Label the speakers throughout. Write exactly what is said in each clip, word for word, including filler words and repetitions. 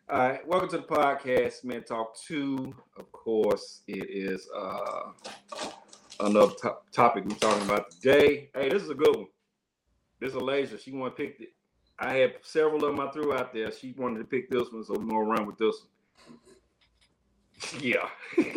Speaker 1: All right, welcome to the podcast, Man Talk two. Of course, it is uh, another to- topic we're talking about today. Hey, this is a good one. This is Alasia. She want to pick it. I had several of them I threw out there. She wanted to pick this one, so we're going to run with this one. Yeah.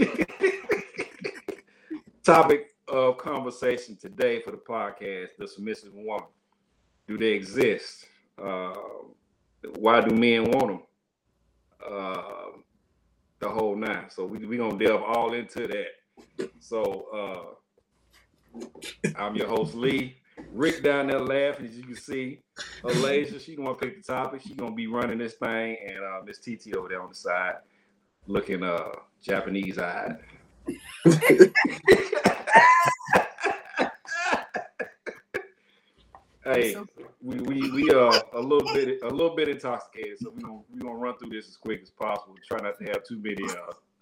Speaker 1: Topic of conversation today for the podcast, the submissive woman. Do they exist? Uh, why do men want them? Uh, the whole nine. So we we gonna delve all into that. So uh, I'm your host Lee. Rick down there laughing, as you can see. Alasia, she gonna pick the topic. She gonna be running this thing, and uh, Miss T T over there on the side, looking uh Japanese eyed. Hey, we we we are a little bit a little bit intoxicated, so we gonna we gonna run through this as quick as possible. Try not to have too many uh,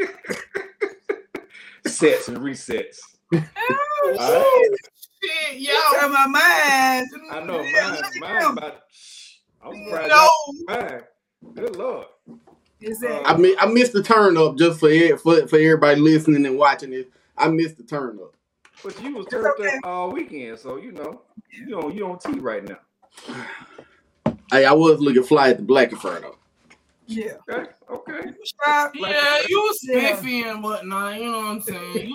Speaker 1: sets and resets.
Speaker 2: Oh, right? Shit, yo, tell my mind.
Speaker 1: I know mine. Mine about. I'm surprised. No. Mine. Good Lord.
Speaker 2: Is that?
Speaker 3: Uh, I mean, I missed the turn up just for for for everybody listening and watching this. I missed the turn up.
Speaker 1: But you was turned okay. up all weekend, so you know you don't you don't tea right now.
Speaker 3: Hey, I was looking fly at the Black Inferno.
Speaker 2: Yeah.
Speaker 1: Okay. Okay.
Speaker 2: Yeah, yeah, you was spiffy and whatnot. You know what I'm saying?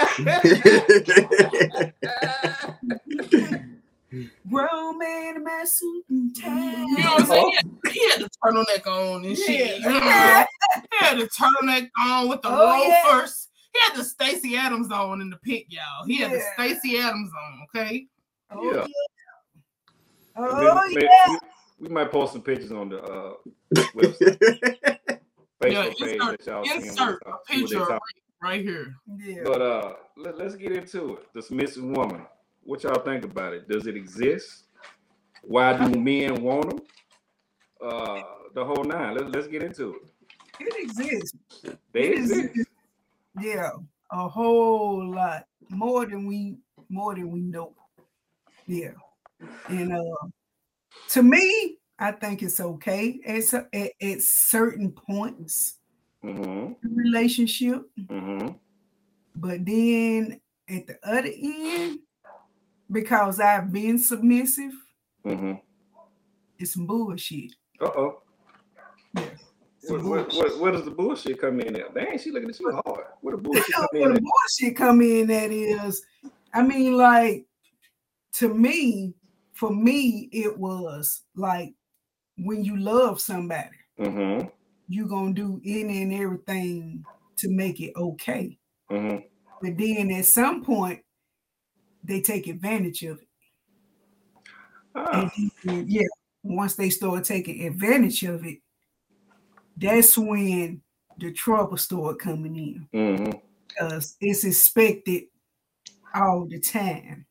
Speaker 2: Grown man in my suit and tie. You know what I'm saying? He had, he had the turtleneck on and shit. Yeah. You know? He had the turtleneck on with the oh, loafers. Yeah. He had the Stacey Adams on in the pic, y'all. He had yeah. the Stacey Adams on, okay?
Speaker 1: Oh, yeah.
Speaker 2: yeah. Oh,
Speaker 1: then,
Speaker 2: yeah.
Speaker 1: We, we might post some pictures on the uh, website. Facebook
Speaker 2: yeah,
Speaker 1: page
Speaker 2: insert,
Speaker 1: that y'all
Speaker 2: insert a picture right, right here.
Speaker 1: Yeah. But uh, let, let's get into it. The submissive woman. What y'all think about it? Does it exist? Why do men want them? Uh, the whole nine. Let, let's get into it.
Speaker 2: It exists.
Speaker 1: They
Speaker 2: it
Speaker 1: exist.
Speaker 2: exists. Yeah, a whole lot more than we more than we know. Yeah, and uh, to me, I think it's okay at at, at certain points
Speaker 1: mm-hmm.
Speaker 2: in the relationship,
Speaker 1: mm-hmm.
Speaker 2: but then at the other end, because I've been submissive,
Speaker 1: mm-hmm.
Speaker 2: it's some bullshit.
Speaker 1: Uh oh.
Speaker 2: Yeah.
Speaker 1: What, what, what, what does the bullshit come in at? Dang, she looking at you hard. What the bullshit come in
Speaker 2: what
Speaker 1: at?
Speaker 2: the bullshit come in at is, I mean, like, to me, for me, it was like when you love somebody,
Speaker 1: mm-hmm.
Speaker 2: you're going to do any and everything to make it okay.
Speaker 1: Mm-hmm.
Speaker 2: But then at some point, they take advantage of it.
Speaker 1: Ah.
Speaker 2: And, yeah, once they start taking advantage of it, that's when the trouble start coming in.
Speaker 1: Mm-hmm.
Speaker 2: Because it's expected all the time.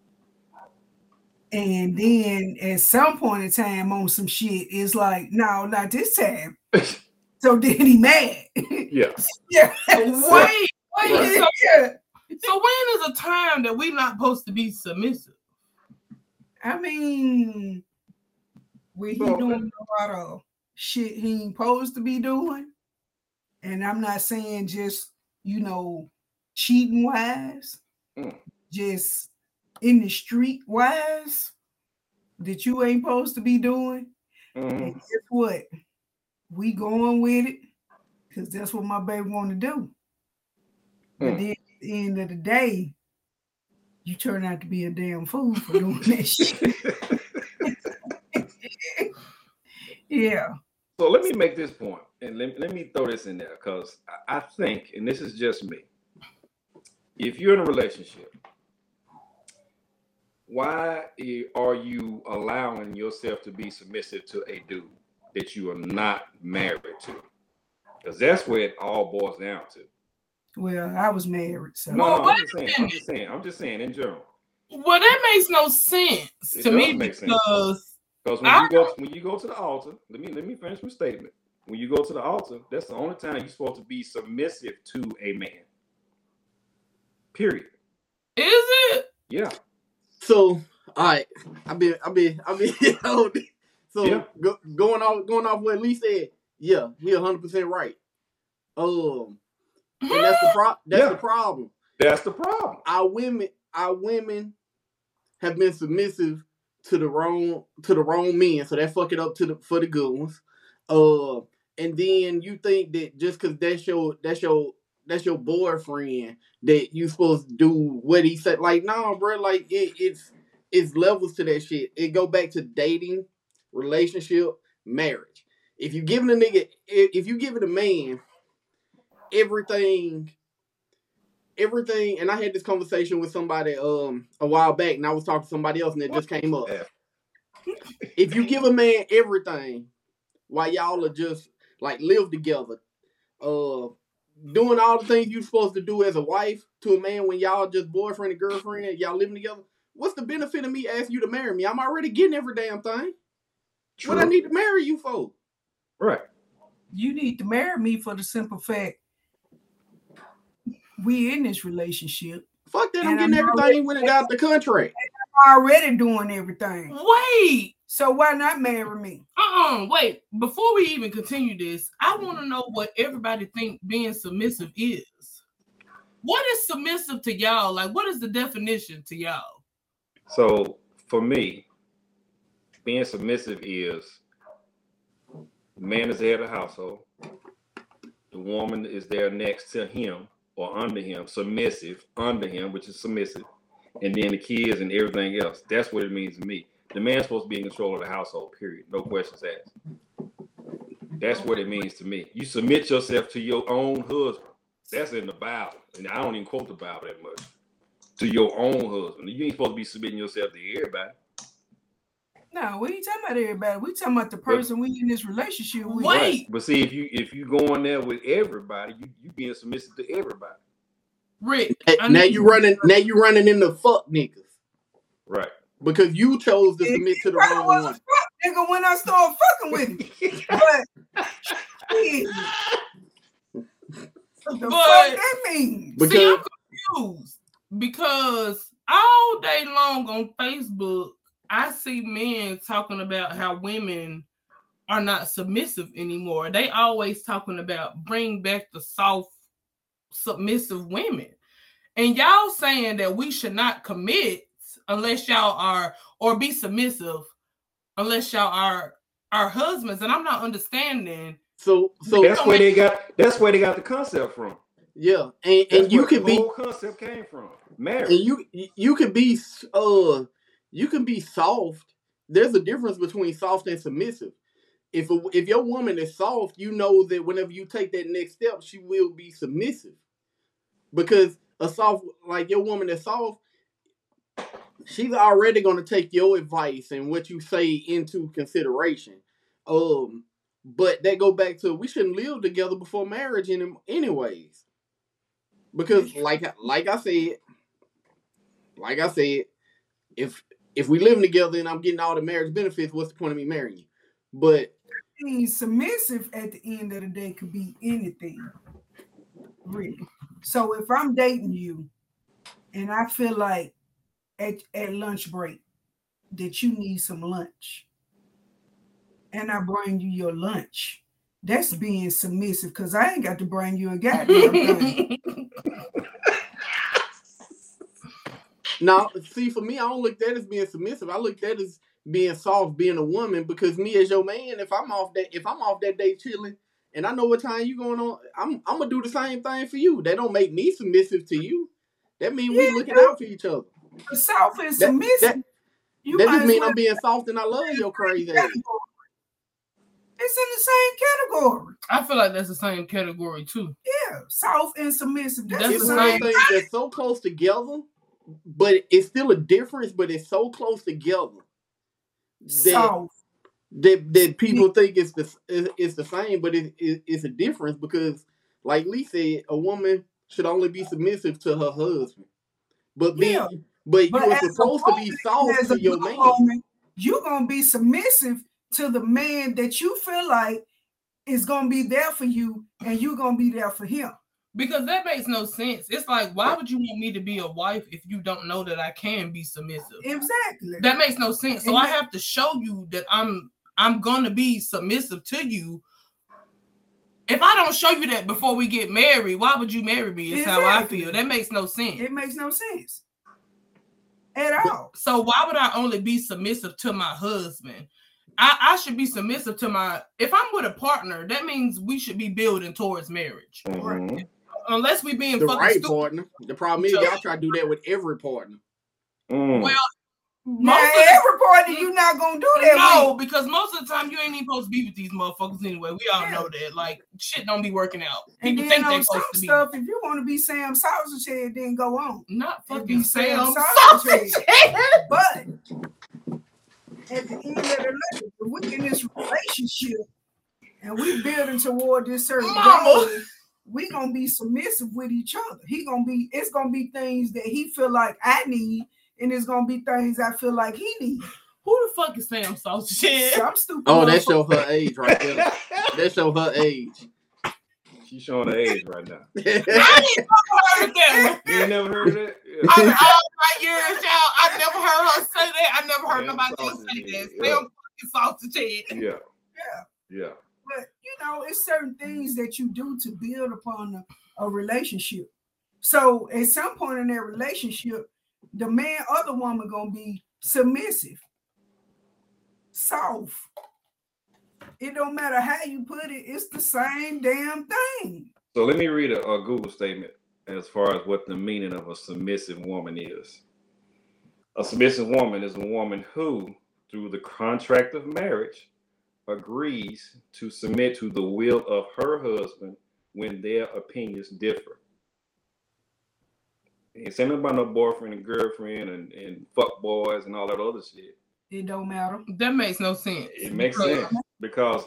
Speaker 2: And then at some point in time on some shit, it's like, no, not this time. So then he mad.
Speaker 1: Yeah.
Speaker 2: Yeah.
Speaker 1: Wait,
Speaker 2: wait.
Speaker 1: Right.
Speaker 2: So, yeah. So when is a time that we're not supposed to be submissive? I mean, when he doing a lot of shit he ain't supposed to be doing. And I'm not saying just, you know, cheating wise,
Speaker 1: mm.
Speaker 2: just in the street wise that you ain't supposed to be doing.
Speaker 1: Mm.
Speaker 2: And guess what? We going with it because that's what my baby want to do. Mm. But then at the end of the day, you turn out to be a damn fool for doing that shit. Yeah.
Speaker 1: So let me make this point, and let, let me throw this in there, because I, I think, and this is just me, if you're in a relationship, why are you allowing yourself to be submissive to a dude that you are not married to? Because that's where it all boils down to.
Speaker 2: Well, I was married, so
Speaker 1: no, no, I'm just saying, I'm just saying, I'm just saying in general.
Speaker 2: Well, that makes no sense
Speaker 1: it
Speaker 2: to me
Speaker 1: make
Speaker 2: because
Speaker 1: sense. Because when I, you go when you go to the altar, let me let me finish my statement. When you go to the altar, that's the only time you're supposed to be submissive to a man. Period.
Speaker 2: Is it?
Speaker 1: Yeah.
Speaker 3: So, all right, I been, I been, I been. So,
Speaker 1: yeah.
Speaker 3: go, going off, going off what Lee said. Yeah, he one hundred percent right. Um, and that's the pro- That's yeah. the problem.
Speaker 1: That's the problem.
Speaker 3: Our women, our women, have been submissive to the wrong to the wrong men, so that fuck it up to the for the good ones. Uh, and then you think that just because that's your that's your that's your boyfriend that you supposed to do what he said. Like, no, bro. Like it, it's it's levels to that shit. It go back to dating, relationship, marriage. If you giving a nigga, if you giving a man everything, everything, and I had this conversation with somebody um a while back, and I was talking to somebody else, and it just came up. If you give a man everything, while y'all are just like live together, uh, doing all the things you're supposed to do as a wife to a man when y'all just boyfriend and girlfriend, y'all living together, what's the benefit of me asking you to marry me? I'm already getting every damn thing. True. What I need to marry you for?
Speaker 1: Right.
Speaker 2: You need to marry me for the simple fact we in this relationship.
Speaker 3: Fuck that, I'm getting I'm everything when it got the contract.
Speaker 2: I'm already doing everything.
Speaker 4: Wait.
Speaker 2: So why not marry me?
Speaker 4: Uh-uh, wait. Before we even continue this, I want to know what everybody think being submissive is. What is submissive to y'all? Like, what is the definition to y'all?
Speaker 1: So, for me, being submissive is the man is the head of the household. The woman is there next to him or under him, submissive, under him, which is submissive. And then the kids and everything else. That's what it means to me. The man's supposed to be in control of the household, period. No questions asked. That's what it means to me. You submit yourself to your own husband. That's in the Bible. And I don't even quote the Bible that much. To your own husband. You ain't supposed to be submitting yourself to everybody.
Speaker 2: No, we ain't talking about everybody. We talking about the person but, we in this relationship with.
Speaker 4: Wait.
Speaker 1: Right. But see, if you if you go in there with everybody, you, you being submissive to everybody.
Speaker 4: Rick.
Speaker 3: Now you running now you running into fuck niggas.
Speaker 1: Right.
Speaker 3: Because you chose to submit to the wrong one.
Speaker 2: Fuck nigga when I started fucking with him. But shit. What the
Speaker 4: but,
Speaker 2: fuck that means?
Speaker 3: Because,
Speaker 4: see, I'm confused. Because all day long on Facebook, I see men talking about how women are not submissive anymore. They always talking about bring back the soft, submissive women. And y'all saying that we should not commit unless y'all are, or be submissive unless y'all are our husbands. And I'm not understanding.
Speaker 3: So, so
Speaker 1: that's where they got. That's where they got the concept from.
Speaker 3: Yeah, and, and you could
Speaker 1: the
Speaker 3: be.
Speaker 1: Whole concept came from marriage.
Speaker 3: And you you could be uh you can be soft. There's a difference between soft and submissive. If a, if your woman is soft, you know that whenever you take that next step, she will be submissive. Because a soft, like your woman is soft, she's already going to take your advice and what you say into consideration. Um, but that go back to we shouldn't live together before marriage in anyways. Because like like I said, like I said, if if we living together and I'm getting all the marriage benefits, what's the point of me marrying you? But
Speaker 2: being submissive at the end of the day could be anything, really. So if I'm dating you and I feel like at, at lunch break that you need some lunch and I bring you your lunch, that's being submissive because I ain't got to bring you a goddamn thing.
Speaker 3: Now, see, for me, I don't look at that as being submissive. I look at that as being soft, being a woman, because me as your man, if I'm off that, if I'm off that day chilling, and I know what time you going on, I'm I'm gonna do the same thing for you. That don't make me submissive to you. That means yeah, we looking dude. out for each other.
Speaker 2: Soft and submissive.
Speaker 3: That, that, you that just mean well I'm being soft and I love your crazy ass.
Speaker 2: It's in the same category.
Speaker 4: I feel like that's the same category too.
Speaker 2: Yeah, soft and submissive. That's,
Speaker 3: that's
Speaker 2: the
Speaker 3: same
Speaker 2: same
Speaker 3: thing. They're so close together, but it's still a difference. But it's so close together that
Speaker 2: soft.
Speaker 3: that, that people think it's the it's the same, but it, it, it's a difference because, like Lee said, a woman should only be submissive to her husband, but be yeah. but, but you are supposed to be soft to your man. Woman,
Speaker 2: you're gonna be submissive to the man that you feel like is gonna be there for you, and you're gonna be there for him.
Speaker 4: Because that makes no sense. It's like, why would you want me to be a wife if you don't know that I can be submissive?
Speaker 2: Exactly.
Speaker 4: That makes no sense. So and I have to show you that I'm I'm gonna be submissive to you If I don't show you that before we get married, why would you marry me? Is exactly. how I feel. That makes no sense.
Speaker 2: It makes no sense at all.
Speaker 4: So why would I only be submissive to my husband? I, I should be submissive to my. If I'm with a partner, that means we should be building towards marriage.
Speaker 1: Mm-hmm.
Speaker 4: Unless we being
Speaker 3: the
Speaker 4: fucking
Speaker 3: right
Speaker 4: stupid.
Speaker 3: partner. The problem is y'all try to do that with every partner.
Speaker 1: Mm.
Speaker 4: Well.
Speaker 2: Now, every party you not gonna do that.
Speaker 4: No,
Speaker 2: with.
Speaker 4: because most of the time you ain't even supposed to be with these motherfuckers anyway. We all yeah. know that. Like shit don't be working out.
Speaker 2: People and then think on some to stuff, be. If you want to be Sam Sausage Head, then go on.
Speaker 4: Not fucking Sam
Speaker 2: Sausage Head. But at the end of the day, if we in this relationship and we building toward this certain goal, we gonna be submissive with each other. He gonna be. It's gonna be things that he feel like I need. And it's gonna be things I feel like he needs.
Speaker 4: Who the fuck is Sam Sausage Head?
Speaker 2: Some stupid.
Speaker 3: Oh, that show her age right there. That show her age.
Speaker 1: She's showing her age right now.
Speaker 4: I ain't never heard that.
Speaker 1: You ain't never heard of that?
Speaker 4: Yeah. I mean, all my years, y'all, I never heard her say that. I never heard Sam nobody else say that.
Speaker 1: Yeah.
Speaker 4: Sam fucking Sausage Head.
Speaker 1: Yeah.
Speaker 2: Yeah.
Speaker 1: Yeah.
Speaker 2: But you know, it's certain things that you do to build upon a, a relationship. So at some point in that relationship, the man or the woman gonna be submissive, soft. It don't matter how you put it, it's the same damn thing.
Speaker 1: So let me read a, a Google statement as far as what the meaning of a submissive woman is. A submissive woman is a woman who, through the contract of marriage, agrees to submit to the will of her husband when their opinions differ. Ain't saying about no boyfriend and girlfriend and, and fuck boys and all that other shit.
Speaker 2: It don't matter.
Speaker 4: That makes no sense.
Speaker 1: It makes because, sense because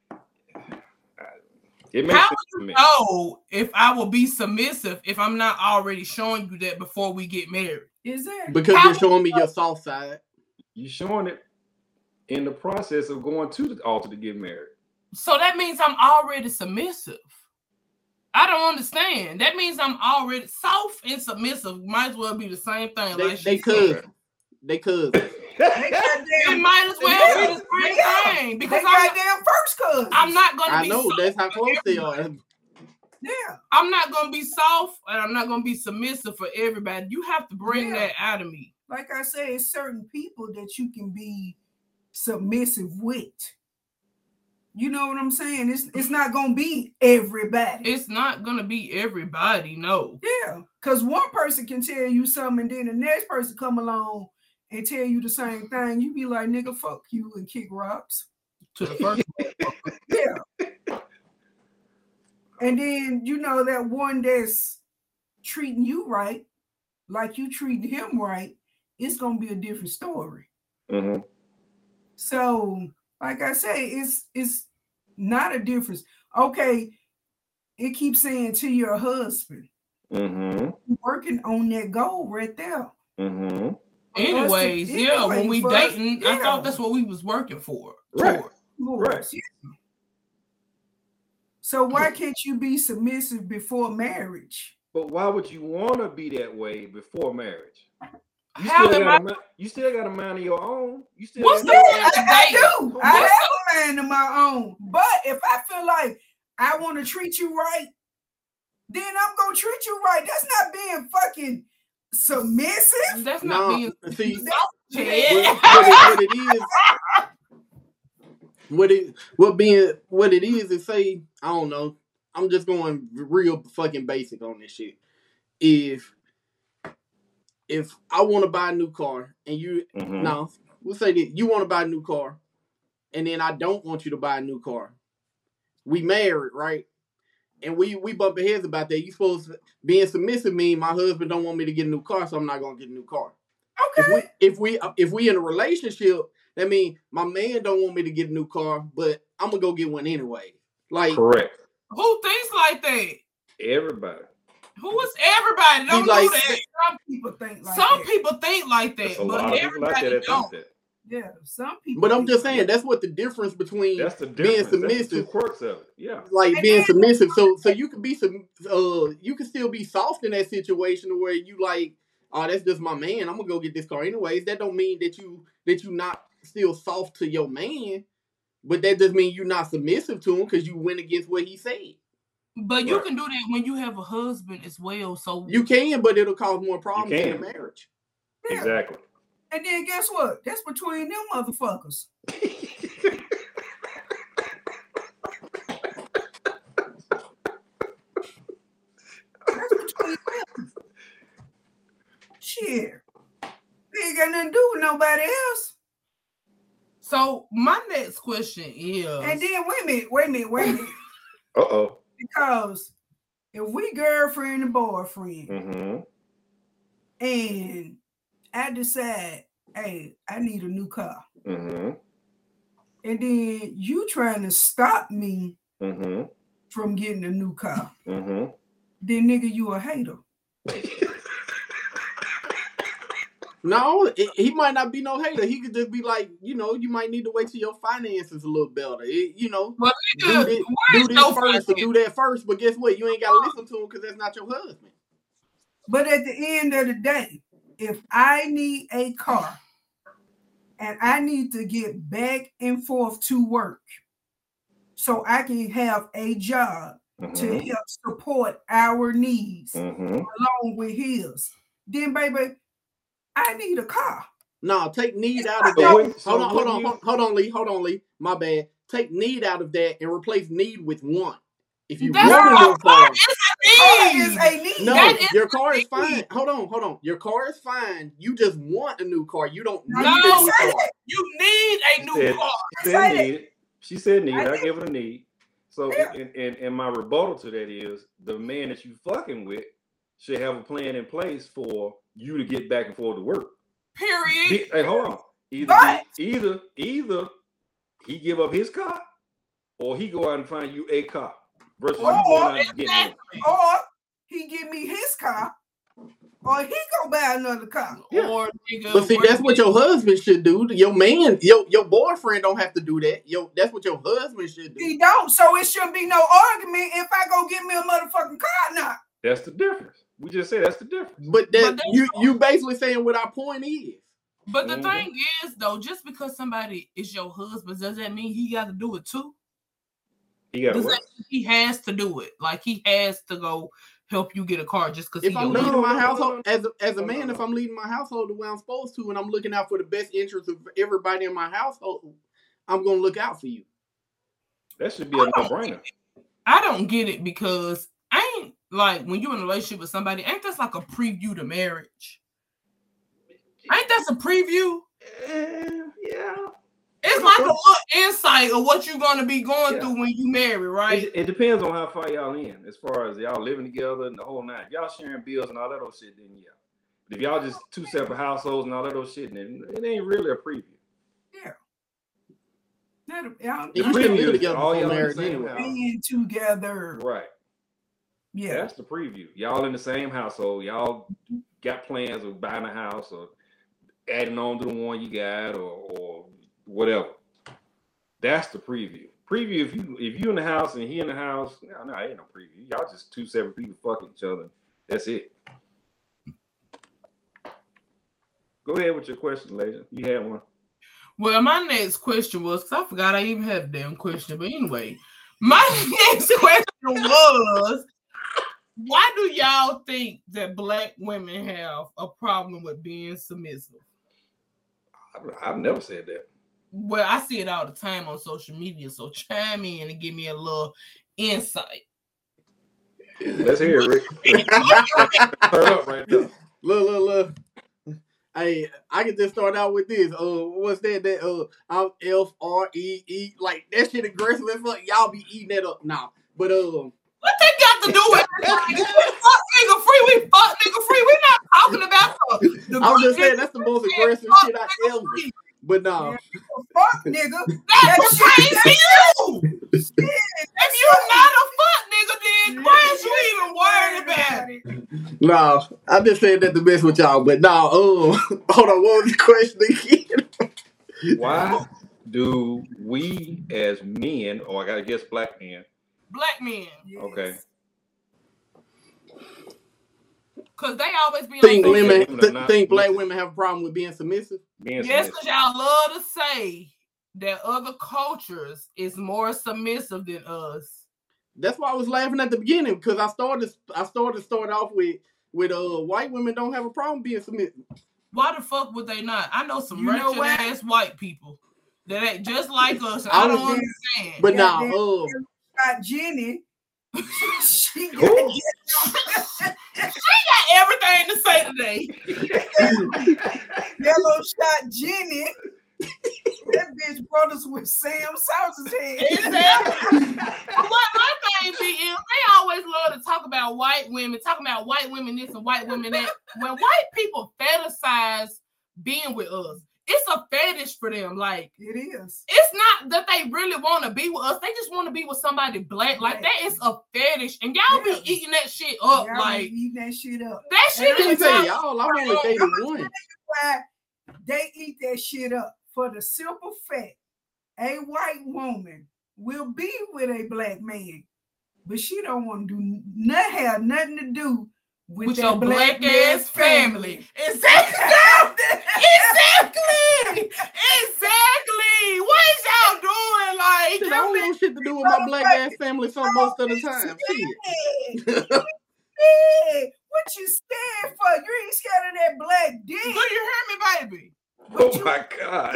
Speaker 1: it makes
Speaker 4: how
Speaker 1: sense
Speaker 4: would
Speaker 1: to
Speaker 4: you
Speaker 1: me.
Speaker 4: know if I will be submissive if I'm not already showing you that before we get married?
Speaker 2: Is that
Speaker 3: because
Speaker 4: how
Speaker 3: you're showing me your soft side?
Speaker 1: You're showing it in the process of going to the altar to get married.
Speaker 4: So that means I'm already submissive. I don't understand. That means I'm already soft and submissive. Might as well be the same thing.
Speaker 3: They,
Speaker 4: like
Speaker 3: they could. They could.
Speaker 4: It might as well be the same thing because
Speaker 2: they
Speaker 4: I'm
Speaker 2: goddamn first cousins.
Speaker 4: I'm not gonna
Speaker 3: I
Speaker 4: be.
Speaker 3: know that's how close they are.
Speaker 2: Yeah,
Speaker 4: I'm not gonna be soft and I'm not gonna be submissive for everybody. You have to bring
Speaker 2: yeah.
Speaker 4: that out of me.
Speaker 2: Like I say, it's certain people that you can be submissive with. You know what I'm saying? It's it's not gonna be everybody.
Speaker 4: It's not gonna be everybody, no.
Speaker 2: Yeah, because one person can tell you something, and then the next person come along and tell you the same thing. You be like, "Nigga, fuck you," and kick rocks
Speaker 4: to the first.
Speaker 2: Yeah. And then you know that one that's treating you right, like you treating him right, it's gonna be a different story.
Speaker 1: Mm-hmm.
Speaker 2: So. Like I say, it's it's not a difference. Okay, it keeps saying to your husband,
Speaker 1: mm-hmm.
Speaker 2: working on that goal right there.
Speaker 1: Mm-hmm.
Speaker 4: Anyways, to, yeah, anyway, when we dating, yeah. I thought that's what we was working for.
Speaker 1: Right.
Speaker 2: Toward. Right. Yeah. So why can't you be submissive before marriage?
Speaker 1: But why would you want to be that way before marriage? You
Speaker 4: How
Speaker 1: still,
Speaker 4: got
Speaker 1: I... a, you still got a mind of your own. You still
Speaker 2: What's that? I, I do. I have a mind of my own. But if I feel like I want to treat you right, then I'm gonna treat you right. That's not being fucking submissive.
Speaker 4: That's not
Speaker 3: no,
Speaker 4: being
Speaker 3: see,
Speaker 4: yeah.
Speaker 3: what, what, it, what it is. What it what being what it is is say, I don't know. I'm just going real fucking basic on this shit. If If I want to buy a new car and you, mm-hmm. no, we'll say that you want to buy a new car and then I don't want you to buy a new car. We married, right? And we, we bump heads about that. You supposed to, being submissive mean my husband don't want me to get a new car, so I'm not going to get a new car.
Speaker 2: Okay.
Speaker 3: If we, if we, if we in a relationship, that means my man don't want me to get a new car, but I'm going to go get one anyway. Like,
Speaker 1: correct.
Speaker 4: Who thinks like that?
Speaker 1: Everybody.
Speaker 4: Who is everybody? Don't
Speaker 3: like,
Speaker 4: do that.
Speaker 2: Some people think like
Speaker 4: some
Speaker 2: that.
Speaker 4: people think like that,
Speaker 1: a
Speaker 4: but
Speaker 1: lot
Speaker 4: everybody
Speaker 1: of people like that
Speaker 4: don't.
Speaker 1: that.
Speaker 2: Yeah, some people.
Speaker 3: But I'm just saying that's what the difference between
Speaker 1: that's the
Speaker 3: being
Speaker 1: difference.
Speaker 3: submissive.
Speaker 1: That's the two quirks of it. Yeah,
Speaker 3: like
Speaker 2: and
Speaker 3: being
Speaker 2: then,
Speaker 3: submissive. So so you can be some. Uh, you can still be soft in that situation where you like, oh, that's just my man. I'm gonna go get this car anyways. That don't mean that you that you not still soft to your man. But that doesn't mean you're not submissive to him because you went against what he said.
Speaker 4: But you right. can do that when you have a husband as well. So
Speaker 3: you can, but it'll cause more problems in the marriage.
Speaker 1: Yeah. Exactly.
Speaker 2: And then guess what? That's between them motherfuckers. That's between them. Shit. They ain't got nothing to do with nobody else.
Speaker 4: So my next question is,
Speaker 2: and then wait a minute, wait a minute, wait a minute.
Speaker 1: Uh oh.
Speaker 2: Because if we girlfriend and boyfriend,
Speaker 1: mm-hmm.
Speaker 2: and I decide, hey, I need a new car,
Speaker 1: mm-hmm.
Speaker 2: and then you trying to stop me
Speaker 1: mm-hmm.
Speaker 2: from getting a new car,
Speaker 1: mm-hmm.
Speaker 2: then nigga, you a hater.
Speaker 3: No, it, he might not be no hater. He could just be like, you know, you might need to wait till your finances a little better. It, you know,
Speaker 4: well,
Speaker 3: do this, do this no first or do that first. But guess what? You ain't got to listen to him because that's not your husband.
Speaker 2: But at the end of the day, if I need a car and I need to get back and forth to work so I can have a job mm-hmm. to help support our needs
Speaker 1: mm-hmm.
Speaker 2: along with his, then baby, I need a car.
Speaker 3: No, take need out of that. Hold so on, hold on, you... hold on, Lee. Hold on, Lee. My bad. Take need out of that and replace need with want. If you
Speaker 4: That's
Speaker 3: want a new car,
Speaker 2: is a need.
Speaker 3: No, that your car is fine. Need. Hold on, hold on. Your car is fine. You just want a new car. You don't need
Speaker 4: no,
Speaker 3: a new car.
Speaker 4: You need a new
Speaker 1: said,
Speaker 4: car.
Speaker 1: She said need. She said need. I, I give it a need. So, yeah. and, and, and my rebuttal to that is the man that you fucking with should have a plan in place for you to get back and forth to work.
Speaker 4: Period.
Speaker 1: He, hey, hold on. Either, he, either, either he give up his car, or he go out and find you a car. Versus
Speaker 2: or,
Speaker 1: you going out and getting one.
Speaker 2: Or he give me his car, or he go buy another car.
Speaker 3: Yeah.
Speaker 4: Or
Speaker 3: but see, that's what your husband should do. Your man, your your boyfriend don't have to do that. Yo, that's what your husband should do.
Speaker 2: He don't. So it shouldn't be no argument if I go get me a motherfucking car now.
Speaker 1: That's the difference. We just say that's the difference.
Speaker 3: But that but you you basically saying what our point is.
Speaker 4: But the mm-hmm. thing is, though, just because somebody is your husband, does that mean he got to do it too?
Speaker 1: He got
Speaker 4: that, he has to do it. Like he has to go help you get a car just because.
Speaker 3: If I'm leading my household as a, as a man, if I'm leading my household the way I'm supposed to, and I'm looking out for the best interest of everybody in my household, I'm gonna look out for you.
Speaker 1: That should be a no-brainer.
Speaker 4: I don't get it because I ain't like when you're in a relationship with somebody. Ain't that like a preview to marriage? Ain't that a preview?
Speaker 1: Uh, yeah.
Speaker 4: It's like a little insight of what you're going to be going yeah. through when you marry, right?
Speaker 1: It, it depends on how far y'all in, as far as y'all living together and the whole nine. If y'all sharing bills and all that old shit, then yeah. But if y'all just two separate households and all that old shit, then it ain't really a preview.
Speaker 2: Yeah. That, y'all,
Speaker 3: you preview together all y'all
Speaker 2: married anyway. Being together.
Speaker 1: Right.
Speaker 2: Yeah.
Speaker 1: That's the preview. Y'all in the same household. Y'all got plans of buying a house or adding on to the one you got or or whatever. That's the preview. Preview if you if you in the house and he in the house, no, no, ain't no preview. Y'all just two separate people fucking each other. That's it. Go ahead with your question, Lasia. You had one.
Speaker 4: Well, my next question was, because I forgot I even had a damn question, but anyway, my next question was, why do y'all think that Black women have a problem with being submissive?
Speaker 1: I've never said that.
Speaker 4: Well, I see it all the time on social media, so chime in and give me a little insight.
Speaker 1: Let's hear it, Rick. Turn up right now.
Speaker 3: Look, look, look. Hey, I can just start out with this. Uh, what's that? That uh, I'm F R E E. Like that shit aggressive as fuck. Y'all be eating that up now. But um,
Speaker 4: what they got to do with it? Like, we fuck nigga free. We fuck nigga free. We're not talking about the. the
Speaker 3: I'm just saying that's the most aggressive shit I ever. But no,
Speaker 2: nah. Fuck nigga.
Speaker 4: That's crazy to you. If you're not a fuck nigga, then why is you even worried about it?
Speaker 3: No, I just said that to mess with y'all. But no, um, hold on. What was the question again?
Speaker 1: Why do we as men, or I gotta guess black men,
Speaker 4: black men,
Speaker 2: yes.
Speaker 1: okay,
Speaker 4: because they always be
Speaker 3: think
Speaker 4: like,
Speaker 3: women th- think black women have a problem with being submissive.
Speaker 1: Being
Speaker 4: yes, because y'all love to say that other cultures is more submissive than us.
Speaker 3: That's why I was laughing at the beginning, because I started I started start off with with uh white women don't have a problem being submissive.
Speaker 4: Why the fuck would they not? I know some wretched ass white people that ain't just like us. I, I don't there, understand.
Speaker 3: But now, nah, uh,
Speaker 2: got Jenny. she, got
Speaker 4: she got everything to say today.
Speaker 2: Yellow shot Jenny. That bitch brothers with Sam Sauce's head.
Speaker 4: Exactly. But what my thing be is they always love to talk about white women, talking about white women this and white women that. When white people fetishize being with us, it's a fetish for them. Like
Speaker 2: it is.
Speaker 4: It's not that they really want to be with us. They just want to be with somebody black. Like that is a fetish, and y'all yeah. be eating that shit up.
Speaker 2: Y'all
Speaker 4: like
Speaker 2: eating that shit up.
Speaker 4: That shit
Speaker 3: is tell y'all. I'm only dating one.
Speaker 2: Why they eat that shit up for the simple fact a white woman will be with a black man, but she don't want to do not have nothing to do with,
Speaker 4: with
Speaker 2: that
Speaker 4: your black, black ass family. family. Exactly. exactly. Exactly. What is y'all doing? Like,
Speaker 3: shit, I don't want shit to do with my black ass family some most of the time. Shit.
Speaker 2: Hey, what you scared for? You ain't scared of that black dick.
Speaker 4: Do you hear me, baby?
Speaker 1: Oh you, my God.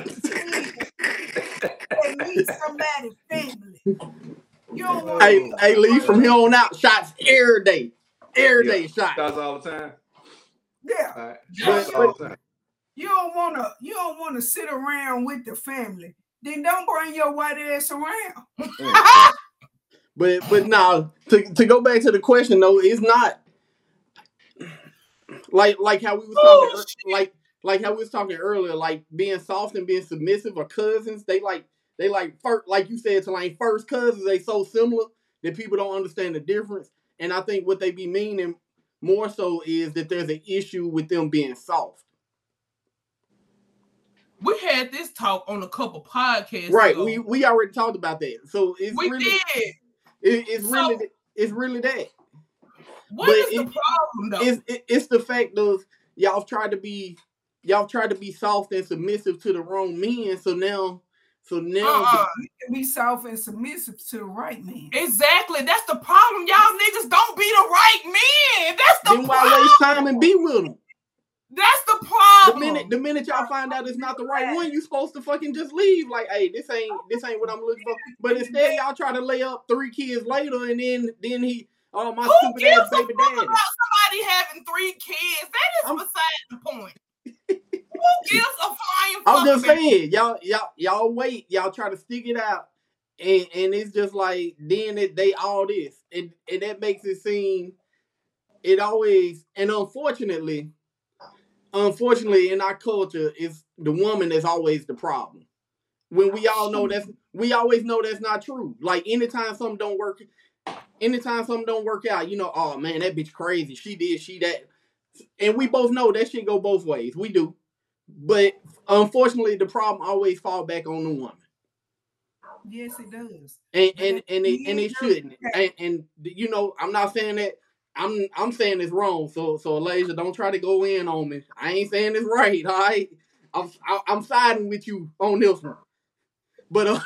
Speaker 2: They need somebody's family. You don't want
Speaker 3: hey, to hey, Lee, from here on out, shots every day. Every yeah, day shots.
Speaker 1: Shots all the time.
Speaker 2: Yeah.
Speaker 1: All right.
Speaker 2: Shots all the time. You don't wanna you don't wanna sit around with the family. Then don't bring your white ass around.
Speaker 3: but but now to, to go back to the question though, it's not like like how we was talking oh, like like how we was talking earlier, like being soft and being submissive are cousins. They like they like first, like you said, to like first cousins, they so similar that people don't understand the difference. And I think what they be meaning more so is that there's an issue with them being soft.
Speaker 4: We had this talk on a couple podcasts.
Speaker 3: Right,
Speaker 4: ago.
Speaker 3: we we already talked about that. So it's
Speaker 4: we
Speaker 3: really
Speaker 4: did.
Speaker 3: It, it's so, really it's really that.
Speaker 4: What but is it, the problem though?
Speaker 3: It's it, it's the fact of y'all tried to be y'all tried to be soft and submissive to the wrong men. So now, so now
Speaker 2: uh-uh. you can be soft and submissive to the right man.
Speaker 4: Exactly, that's the problem. Y'all niggas don't be the right men. That's the
Speaker 3: then
Speaker 4: problem.
Speaker 3: Why waste time and be with them?
Speaker 4: That's the problem.
Speaker 3: The minute the minute y'all find out it's not the right one, you supposed to fucking just leave. Like, hey, this ain't this ain't what I'm looking for. But instead, y'all try to lay up three kids later, and then then he, oh my
Speaker 4: Who
Speaker 3: stupid ass baby daddy.
Speaker 4: About somebody having three kids? That is I'm, beside the point. Who gives a flying fuck?
Speaker 3: I'm just saying, y'all y'all y'all wait, y'all try to stick it out, and and it's just like then it, they all this, and and that makes it seem it always and unfortunately. Unfortunately, in our culture, it's the woman that's always the problem. When we all know that's, we always know that's not true. Like anytime something don't work, anytime something don't work out, you know, oh man, that bitch crazy. She did, she that, and we both know that shit go both ways. We do, but unfortunately, the problem always fall back on the woman.
Speaker 2: Yes, it does,
Speaker 3: and and and it, and it shouldn't. And, and you know, I'm not saying that. I'm I'm saying it's wrong, so so Elijah, don't try to go in on me. I ain't saying it's right, all right? I'm I'm siding with you on this one, but uh,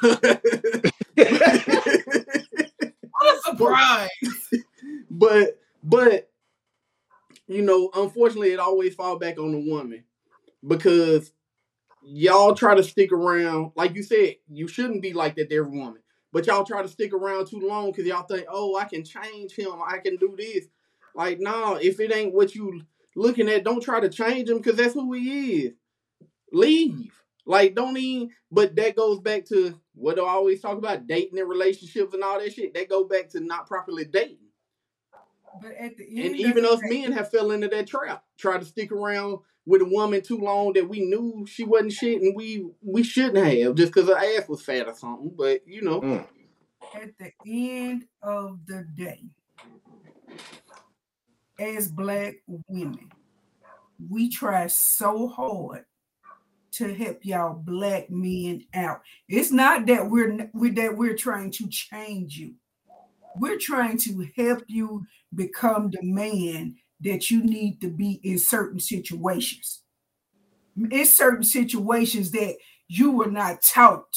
Speaker 4: what a surprise!
Speaker 3: But but you know, unfortunately, it always falls back on the woman because y'all try to stick around. Like you said, you shouldn't be like that to every woman, but y'all try to stick around too long because y'all think, oh, I can change him, I can do this. Like, nah, if it ain't what you looking at, don't try to change him because that's who he is. Leave. Like, don't even, but that goes back to what I always talk about, dating and relationships and all that shit. That goes back to not properly dating.
Speaker 2: But at the end
Speaker 3: and even us men have fell into that trap. Try to stick around with a woman too long that we knew she wasn't shit and we, we shouldn't have just because her ass was fat or something. But, you know. Mm.
Speaker 2: At the end of the day, as black women, we try so hard to help y'all black men out. It's not that we're, we're that we're trying to change you. We're trying to help you become the man that you need to be in certain situations. In certain situations that you were not taught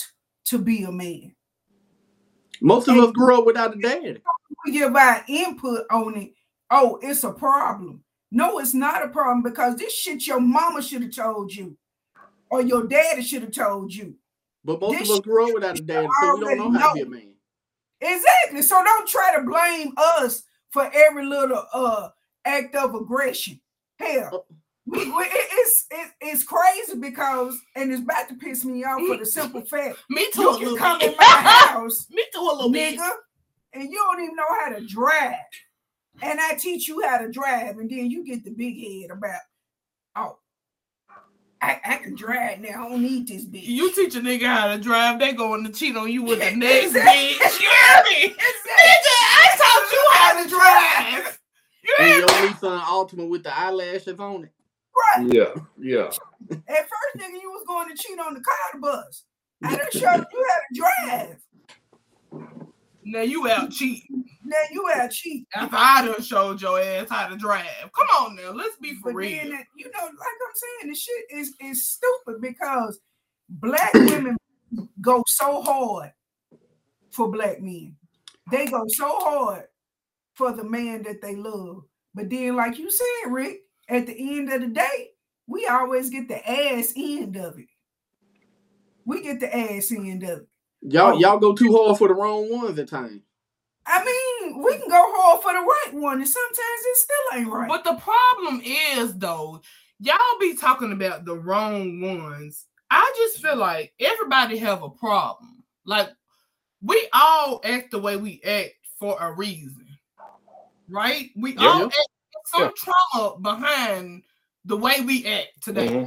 Speaker 2: to be a man.
Speaker 3: Most of
Speaker 2: and
Speaker 3: us grew up without a dad.
Speaker 2: We give our input on it. Oh, it's a problem. No, it's not a problem because this shit your mama should have told you, or your daddy should have told you.
Speaker 3: But most
Speaker 2: this
Speaker 3: of us grew up without a dad, so we don't know how know. to be a man.
Speaker 2: Exactly. So don't try to blame us for every little uh act of aggression. Hell, we, we, it, it's it, it's crazy because, and it's about to piss me off for the simple fact.
Speaker 4: Me too.
Speaker 2: You can come bit. in my house,
Speaker 4: me too, a little
Speaker 2: nigga, bit. and you don't even know how to drive. And I teach you how to drive, and then you get the big head about, oh, I, I can drive now. I don't need this bitch.
Speaker 4: You teach a nigga how to drive, they going to cheat on you with the next bitch. You hear me? Nigga, I taught you how to drive. You
Speaker 3: and your Nissan Altima with the eyelashes on it.
Speaker 2: Right.
Speaker 1: Yeah, yeah.
Speaker 2: At first, nigga, you was going to cheat on the car bus. I done showed you how to drive.
Speaker 4: Now you out cheating.
Speaker 2: Now you out cheating.
Speaker 4: After I done showed your ass how to drive. Come on now, let's be for
Speaker 2: but
Speaker 4: real.
Speaker 2: Then, you know, like I'm saying, the shit is, is stupid because black women go so hard for black men. They go so hard for the man that they love. But then, like you said, Rick, at the end of the day, we always get the ass end of it. We get the ass end of it.
Speaker 3: Y'all, oh. y'all go too hard for the wrong ones at times.
Speaker 2: I mean, we can go hard for the right one, and sometimes it still ain't right.
Speaker 4: But the problem is, though, y'all be talking about the wrong ones. I just feel like everybody have a problem. Like, we all act the way we act for a reason, right? We yeah, all yeah. act some yeah. trauma behind the way we act today. Mm-hmm.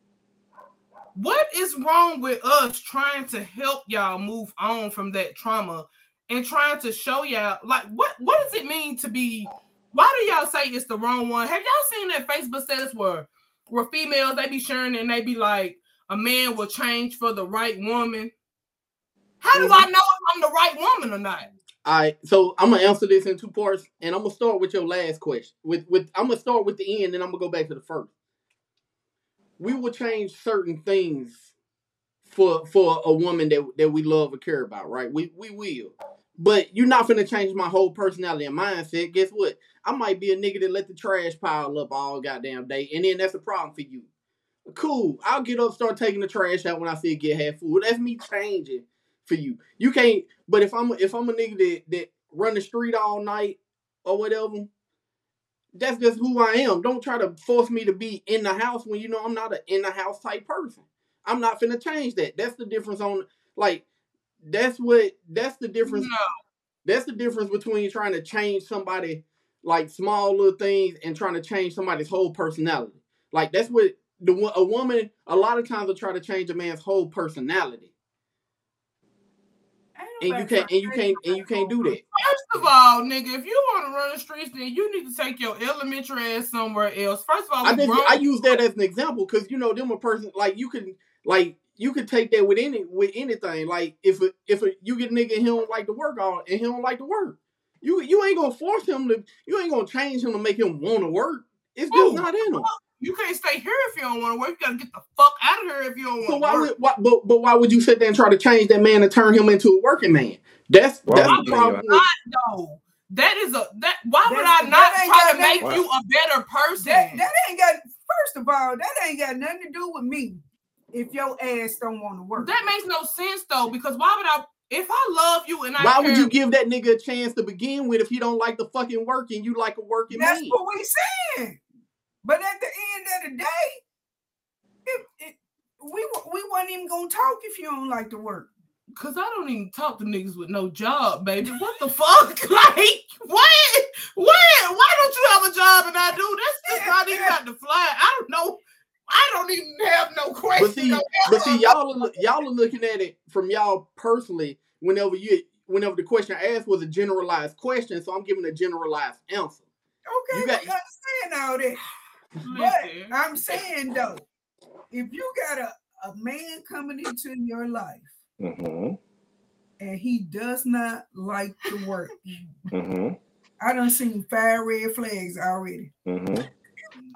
Speaker 4: What is wrong with us trying to help y'all move on from that trauma and trying to show y'all, like, what, what does it mean to be, why do y'all say it's the wrong one? Have y'all seen that Facebook status where, where females, they be sharing and they be like, a man will change for the right woman? How do mm-hmm. I know if I'm the right woman or not?
Speaker 3: All right, so I'm gonna answer this in two parts, and I'm gonna start with your last question. With with I'm gonna start with the end, and I'm gonna go back to the first. We will change certain things for for a woman that, that we love or care about, right? We we will. But you're not gonna change my whole personality and mindset. Guess what? I might be a nigga that let the trash pile up all goddamn day, and then that's a problem for you. Cool. I'll get up, start taking the trash out when I see it get half full. That's me changing for you. You can't. But if I'm if I'm a nigga that that run the street all night or whatever, that's just who I am. Don't try to force me to be in the house when you know I'm not an in the house type person. I'm not finna change that. That's the difference on like that's what that's the difference.
Speaker 4: No.
Speaker 3: That's the difference between trying to change somebody like small little things and trying to change somebody's whole personality. Like that's what the a woman a lot of times will try to change a man's whole personality. And you can't, and you can't, and you can't do that.
Speaker 4: First of all, nigga, if you want to run the streets, then you need to take your elementary ass somewhere else. First of all,
Speaker 3: I, think, I use that as an example because you know them a person like you can like you could take that with any with anything. Like if a, if a, you get a nigga and he don't like to work all and he don't like to work, you you ain't gonna force him to. You ain't gonna change him to make him want to work. It's just Ooh, not in him.
Speaker 4: You can't stay here if you don't want to work. You gotta get the fuck out of here if you don't want to
Speaker 3: so why
Speaker 4: work.
Speaker 3: Would, why, but, but why would you sit there and try to change that man and turn him into a working man? That's
Speaker 1: why
Speaker 3: that's
Speaker 1: the
Speaker 3: problem.
Speaker 4: Not, no, that is a that. Why would I not try to make
Speaker 2: nothing,
Speaker 4: you a better person?
Speaker 2: That, that ain't got. First of all, that ain't got nothing to do with me. If your ass don't want to work,
Speaker 4: that makes no sense though. Because why would I? If I love you and I
Speaker 3: why
Speaker 4: care,
Speaker 3: would you give that nigga a chance to begin with if he don't like the fucking work and you like a working
Speaker 2: that's
Speaker 3: man?
Speaker 2: That's what we saying. But at the end of the day, it, it, we we wasn't even gonna talk if you don't like to work.
Speaker 4: Cause I don't even talk to niggas with no job, baby. What the fuck? Like, what? What? Why don't you have a job and I do? That's just not even got to fly. I don't know. I don't even have no question.
Speaker 3: But see, but see, y'all are, y'all are looking at it from y'all personally. Whenever you, whenever the question asked was a generalized question, so I'm giving a generalized answer.
Speaker 2: Okay, you got, I understand all that. But I'm saying though, if you got a, a man coming into your life
Speaker 1: mm-hmm.
Speaker 2: and he does not like to work,
Speaker 1: mm-hmm.
Speaker 2: I done seen five red flags already.
Speaker 1: Mm-hmm.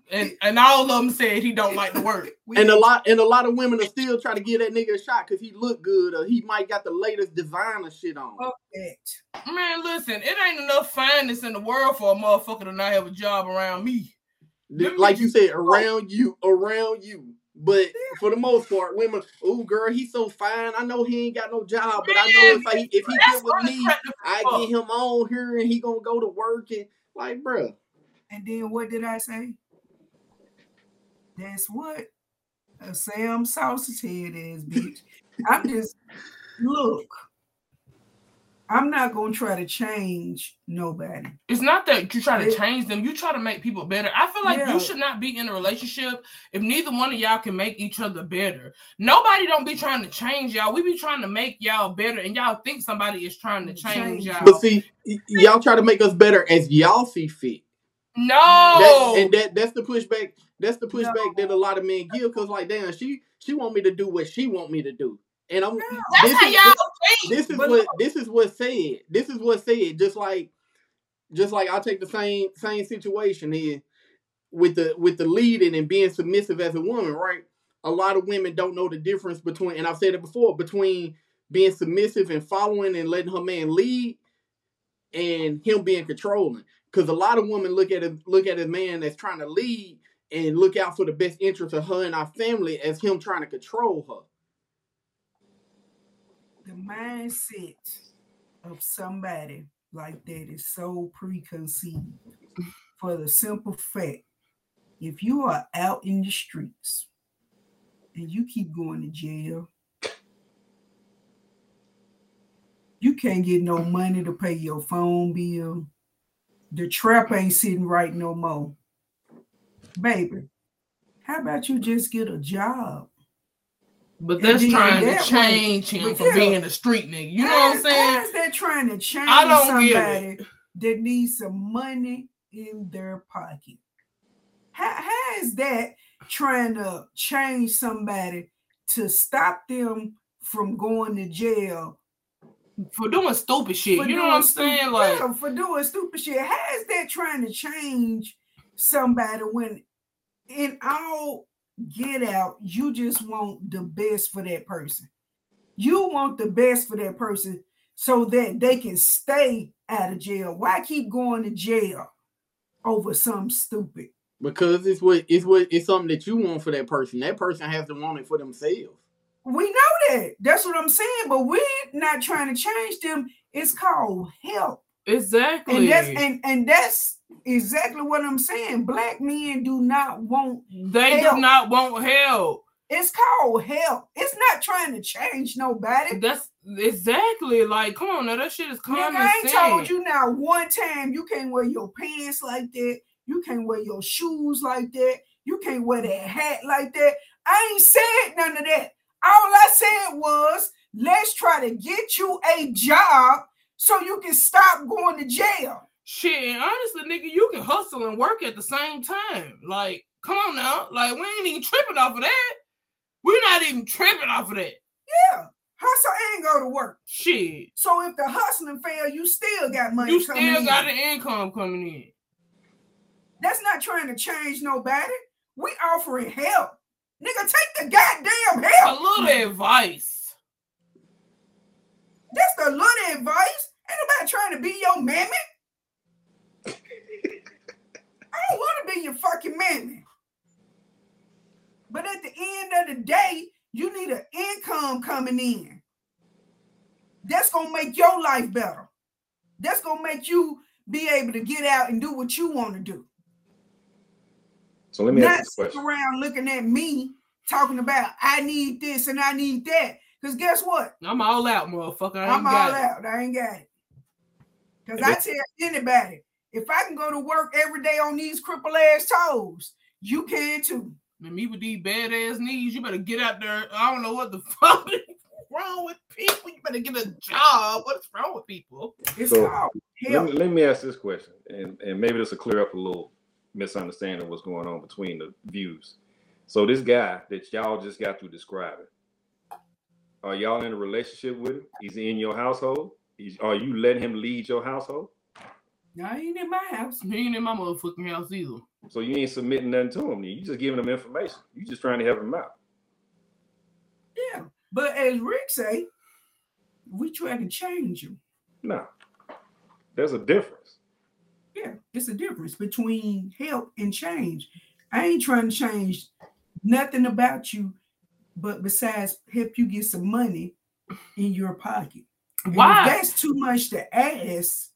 Speaker 4: And and all of them said he don't like to work.
Speaker 3: And a lot and a lot of women are still trying to give that nigga a shot because he look good or he might got the latest designer shit on.
Speaker 2: Fuck that.
Speaker 4: Man, listen, it ain't enough fineness in the world for a motherfucker to not have a job around me.
Speaker 3: Like you said, around you, around you. But for the most part, women, oh girl, he's so fine. I know he ain't got no job, but I know if I, if he get with me, I get him on here and he gonna go to work and like, bro.
Speaker 2: And then what did I say? That's what a Sam Sausage Head is, bitch. I'm just look. I'm not gonna try to change nobody.
Speaker 4: It's not that you try to change them. You try to make people better. I feel like
Speaker 2: Yeah.
Speaker 4: you should not be in a relationship if neither one of y'all can make each other better. Nobody don't be trying to change y'all. We be trying to make y'all better, and y'all think somebody is trying to change y'all.
Speaker 3: But see, y- y'all try to make us better as y'all see fit.
Speaker 4: No,
Speaker 3: That, and that that's the pushback. That's the pushback
Speaker 2: No.
Speaker 3: that a lot of men give because, like, damn, she she want me to do what she want me to do, and I'm.
Speaker 4: that's
Speaker 3: this
Speaker 4: how
Speaker 3: is,
Speaker 4: y'all think.
Speaker 3: This is
Speaker 2: But
Speaker 3: what
Speaker 2: look.
Speaker 3: this is what said. This is what said. Just like, just like I'll take the same same situation here with the with the leading and being submissive as a woman, right? A lot of women don't know the difference between, and I've said it before, between being submissive and following and letting her man lead, and him being controlling. Because a lot of women look at a look at a man that's trying to lead and look out for the best interest of her and our family as him trying to control her.
Speaker 2: The mindset of somebody like that is so preconceived for the simple fact if you are out in the streets and you keep going to jail, you can't get no money to pay your phone bill. The trap ain't sitting right no more. Baby, how about you just get a job?
Speaker 4: But that's
Speaker 2: And then
Speaker 4: trying
Speaker 2: that
Speaker 4: to change
Speaker 2: way-
Speaker 4: him
Speaker 2: but
Speaker 4: from
Speaker 2: yeah.
Speaker 4: being a street nigga. You know what I'm
Speaker 2: How-
Speaker 4: saying?
Speaker 2: How is that trying to change
Speaker 4: I don't get
Speaker 2: somebody that needs some money in their pocket? How, how is that trying to change somebody to stop them from going to jail
Speaker 4: For doing stupid shit.
Speaker 2: for
Speaker 4: You know
Speaker 2: doing
Speaker 4: what I'm
Speaker 2: stupid-
Speaker 4: saying? Like,
Speaker 2: yeah, for doing stupid shit? How is that trying to change somebody when in all get out, you just want the best for that person? You want the best for that person so that they can stay out of jail. Why keep going to jail over something stupid?
Speaker 3: Because it's what it's what it's something that you want for that person. That person has to want it for themselves.
Speaker 2: We know that. That's what I'm saying. But we're not trying to change them. It's called help.
Speaker 4: exactly.
Speaker 2: And that's and, and that's exactly what I'm saying. Black men do not want
Speaker 4: they
Speaker 2: help.
Speaker 4: do not want help.
Speaker 2: It's called help. It's not trying to change nobody.
Speaker 4: That's exactly like, come on now, that shit is
Speaker 2: Nigga,
Speaker 4: common
Speaker 2: I ain't
Speaker 4: sense.
Speaker 2: told you now one time you can't wear your pants like that. You can't wear your shoes like that. You can't wear that hat like that. I ain't said none of that. All I said was, let's try to get you a job so you can stop going to jail.
Speaker 4: Shit, and honestly, nigga, you can hustle and work at the same time. Like, come on now. Like, we ain't even tripping off of that. We're not even tripping off of that.
Speaker 2: Yeah. Hustle and go to work.
Speaker 4: Shit.
Speaker 2: So if the hustling fail, you still got money
Speaker 4: You
Speaker 2: coming
Speaker 4: still
Speaker 2: in.
Speaker 4: got an income coming in.
Speaker 2: That's not trying to change nobody. We offering help. Nigga, take the goddamn
Speaker 4: A
Speaker 2: help.
Speaker 4: little advice.
Speaker 2: That's the little advice. Ain't nobody trying to be your mammy. I don't want to be your fucking mammy. But at the end of the day, you need an income coming in. That's going to make your life better. That's going to make you be able to get out and do what you want to do.
Speaker 1: So let me
Speaker 2: Not
Speaker 1: ask this
Speaker 2: sitting
Speaker 1: question.
Speaker 2: around looking at me talking about I need this and I need that. Because guess what?
Speaker 4: I'm all out, motherfucker. I ain't
Speaker 2: I'm all
Speaker 4: got it.
Speaker 2: out. I ain't got it. Because I tell anybody, if I can go to work every day on these cripple ass toes, you can too.
Speaker 4: Man, me with these badass knees, you better get out there. I don't know what the fuck is wrong with people. You better get a job. What's wrong with people?
Speaker 2: It's
Speaker 1: So,
Speaker 2: called
Speaker 1: Let
Speaker 2: help.
Speaker 1: me, let me ask this question, and, and maybe this will clear up a little misunderstanding of what's going on between the views. So this guy that y'all just got through describing, are y'all in a relationship with him? He's in your household? He's, are you letting him lead your household?
Speaker 2: No, I ain't in my house.
Speaker 4: He ain't in my motherfucking house either.
Speaker 1: So you ain't submitting nothing to them. You just giving them information. You just trying to help them out.
Speaker 2: Yeah, but as Rick say, we try to change you.
Speaker 1: No, there's a difference.
Speaker 2: Yeah, it's a difference between help and change. I ain't trying to change nothing about you, but besides help you get some money in your pocket. And
Speaker 4: Why?
Speaker 2: if that's too much to ask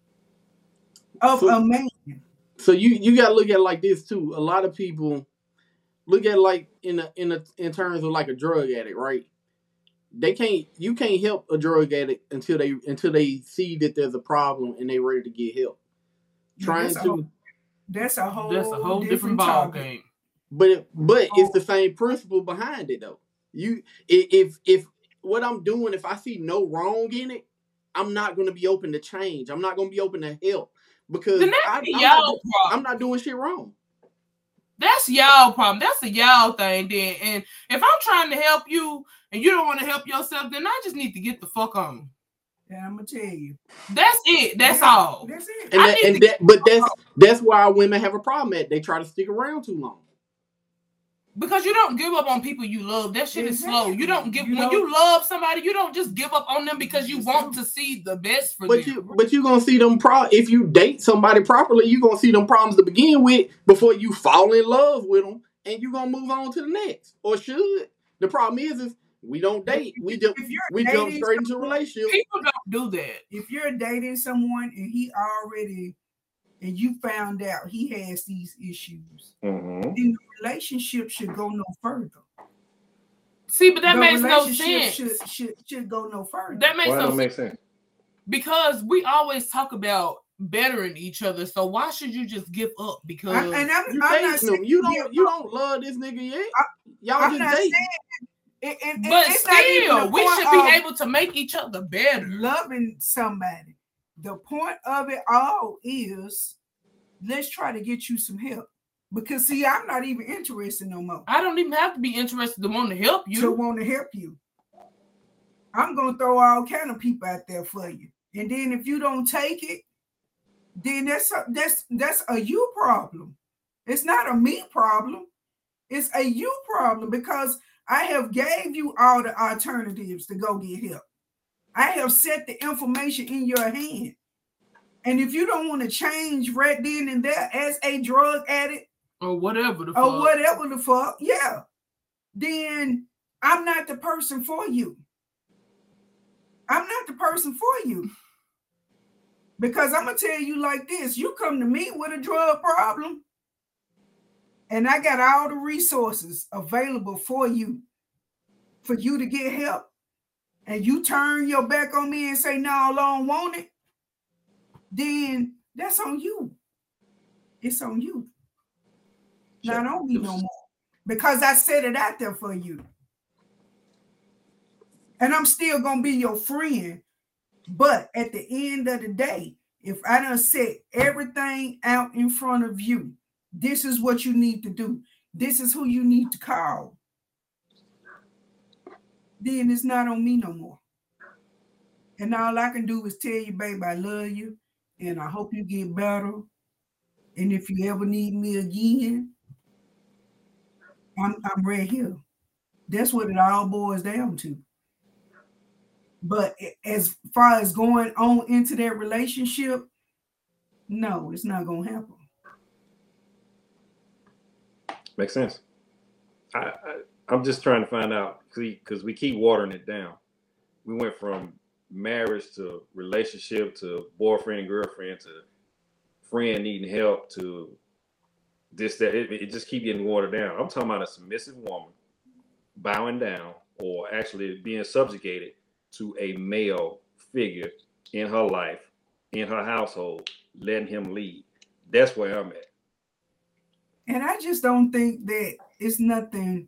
Speaker 2: of
Speaker 3: So-
Speaker 2: a man.
Speaker 3: So you you gotta look at it like this too. A lot of people look at it like in a, in a, in terms of like a drug addict, right? They can't you can't help a drug addict until they until they see that there's a problem and they ready to get help.
Speaker 2: Yeah,
Speaker 3: Trying
Speaker 2: that's a
Speaker 3: to,
Speaker 2: whole- That's a whole
Speaker 4: That's a whole different,
Speaker 2: different
Speaker 4: ball
Speaker 2: topic.
Speaker 4: game.
Speaker 3: but it, but it's
Speaker 2: Oh.
Speaker 3: the same principle behind it though. You i- if if what I'm doing, if I see no wrong in it, I'm not gonna be open to change. I'm not gonna be open to help because
Speaker 4: Then that's
Speaker 3: I,
Speaker 4: a
Speaker 3: I'm,
Speaker 4: y'all
Speaker 3: not,
Speaker 4: problem.
Speaker 3: I'm not doing shit wrong.
Speaker 4: That's y'all problem. That's a y'all thing then. And if I'm trying to help you and you don't want to help yourself, then I just need to get the fuck on.
Speaker 2: And I'm gonna tell you.
Speaker 4: That's it. That's
Speaker 2: Yeah,
Speaker 4: all.
Speaker 2: That's it.
Speaker 3: And
Speaker 4: I
Speaker 3: that,
Speaker 4: need
Speaker 3: and
Speaker 4: to
Speaker 3: that, but that's that's why women have a problem at. They try to stick around too long.
Speaker 4: Because you don't give up on people you love. That shit is slow. You don't give
Speaker 2: You
Speaker 4: when
Speaker 2: don't-
Speaker 4: you love somebody, you don't just give up on them because you want to see the best for
Speaker 3: But
Speaker 4: them.
Speaker 3: you but you gonna see them pro if you date somebody properly, you gonna see them problems to begin with before you fall in love with them, and you gonna move on to the next. Or should. The problem is is we don't date. We jump
Speaker 2: If you're
Speaker 3: we jump
Speaker 2: dating
Speaker 3: straight into a
Speaker 2: someone-
Speaker 3: relationship.
Speaker 4: People don't do that.
Speaker 2: If you're dating someone and he already and you found out he has these issues,
Speaker 1: Mm-hmm.
Speaker 2: then the relationship should go no further.
Speaker 4: See, but that
Speaker 2: the
Speaker 4: makes no
Speaker 2: relationship
Speaker 4: sense.
Speaker 2: Should, should should go no further.
Speaker 4: That makes
Speaker 1: Why
Speaker 4: no
Speaker 1: don't
Speaker 4: sense
Speaker 1: make sense?
Speaker 4: because we always talk about bettering each other. So why should you just give up? Because
Speaker 2: I, and I'm,
Speaker 3: You
Speaker 2: I'm
Speaker 3: dating
Speaker 2: not
Speaker 3: them.
Speaker 2: saying
Speaker 3: You
Speaker 2: give
Speaker 3: don't you
Speaker 2: up.
Speaker 3: don't love this nigga yet.
Speaker 2: I-
Speaker 3: Y'all
Speaker 2: I'm
Speaker 3: just
Speaker 2: not
Speaker 3: dating.
Speaker 2: saying. And, and, and
Speaker 4: but
Speaker 2: it's not even
Speaker 4: still,
Speaker 2: the
Speaker 4: we
Speaker 2: point
Speaker 4: should be
Speaker 2: of
Speaker 4: able to make each other better.
Speaker 2: loving somebody. The point of it all is let's try to get you some help. Because see, I'm not even interested no more.
Speaker 4: I don't even have to be interested to want to help you.
Speaker 2: To want to help you. I'm gonna throw all kind of people out there for you. And then if you don't take it, then that's a, that's that's a you problem. It's not a me problem. It's a you problem because I have gave you all the alternatives to go get help. I have set the information in your hand. And if you don't want to change right then and there as a drug addict
Speaker 4: or whatever the
Speaker 2: or
Speaker 4: fuck.
Speaker 2: whatever the fuck, yeah, then I'm not the person for you. I'm not the person for you. Because I'm going to tell you like this. You come to me with a drug problem, and I got all the resources available for you, for you to get help, and you turn your back on me and say, no, I don't want it, then that's on you. It's on you. Not on me no more. Because I set it out there for you. And I'm still going to be your friend. But at the end of the day, if I done set everything out in front of you, this is what you need to do. This is who you need to call. Then it's not on me no more. And all I can do is tell you, babe, I love you. And I hope you get better. And if you ever need me again, I'm, I'm right here. That's what it all boils down to. But as far as going on into that relationship, no, it's not going to happen.
Speaker 1: Makes sense. I, I I'm just trying to find out because we keep watering it down. We went from marriage to relationship to boyfriend and girlfriend to friend needing help to this that it, it just keep getting watered down. I'm talking about a submissive woman bowing down or actually being subjugated to a male figure in her life, in her household, letting him lead. That's where I'm at.
Speaker 2: And I just don't think that it's nothing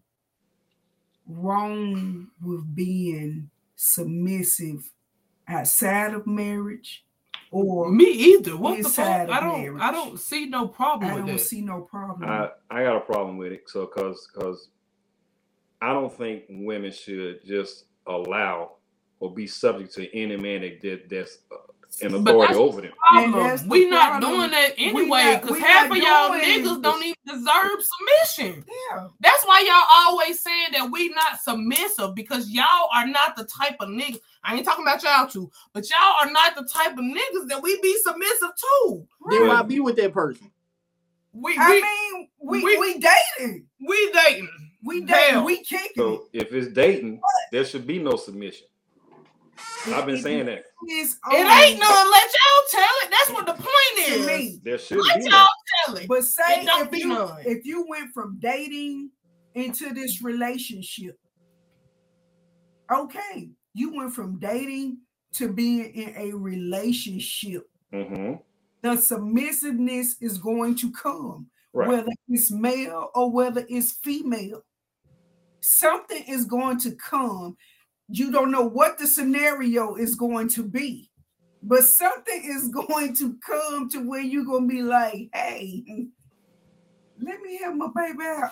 Speaker 2: wrong with being submissive outside of marriage or
Speaker 4: me either. What the
Speaker 2: inside
Speaker 4: fuck? I
Speaker 2: of
Speaker 4: don't
Speaker 2: marriage.
Speaker 4: I don't see no problem
Speaker 2: I
Speaker 4: with
Speaker 2: don't
Speaker 4: that.
Speaker 2: see no problem.
Speaker 1: I, I got a problem with it. So, cause, cause I don't think women should just allow or be subject to any man that, that that's uh, and authority over them.
Speaker 4: The we not doing that anyway, because half of y'all niggas don't even deserve submission.
Speaker 2: Yeah.
Speaker 4: That's why y'all always saying that we not submissive, because y'all are not the type of niggas. I ain't talking about y'all two, but y'all are not the type of niggas that we be submissive to.
Speaker 3: Then why be with that person?
Speaker 2: We, I we, mean, we, we we dating.
Speaker 4: We dating.
Speaker 2: We dating. We kicking.
Speaker 1: So if it's dating, there should be no submission. I've been saying that.
Speaker 4: It ain't none. Let y'all tell it. That's what the point is.
Speaker 2: Me.
Speaker 1: There should
Speaker 4: Let
Speaker 1: be
Speaker 4: y'all
Speaker 1: none.
Speaker 4: tell it.
Speaker 2: But say
Speaker 4: it don't
Speaker 2: if
Speaker 4: be
Speaker 2: you
Speaker 4: none.
Speaker 2: if you went from dating into this relationship, okay, you went from dating to being in a relationship.
Speaker 1: Mm-hmm.
Speaker 2: The submissiveness is going to come,
Speaker 1: right.
Speaker 2: whether it's male or whether it's female. Something is going to come. You don't know what the scenario is going to be, but something is going to come to where you're going to be like, hey, let me have my baby out.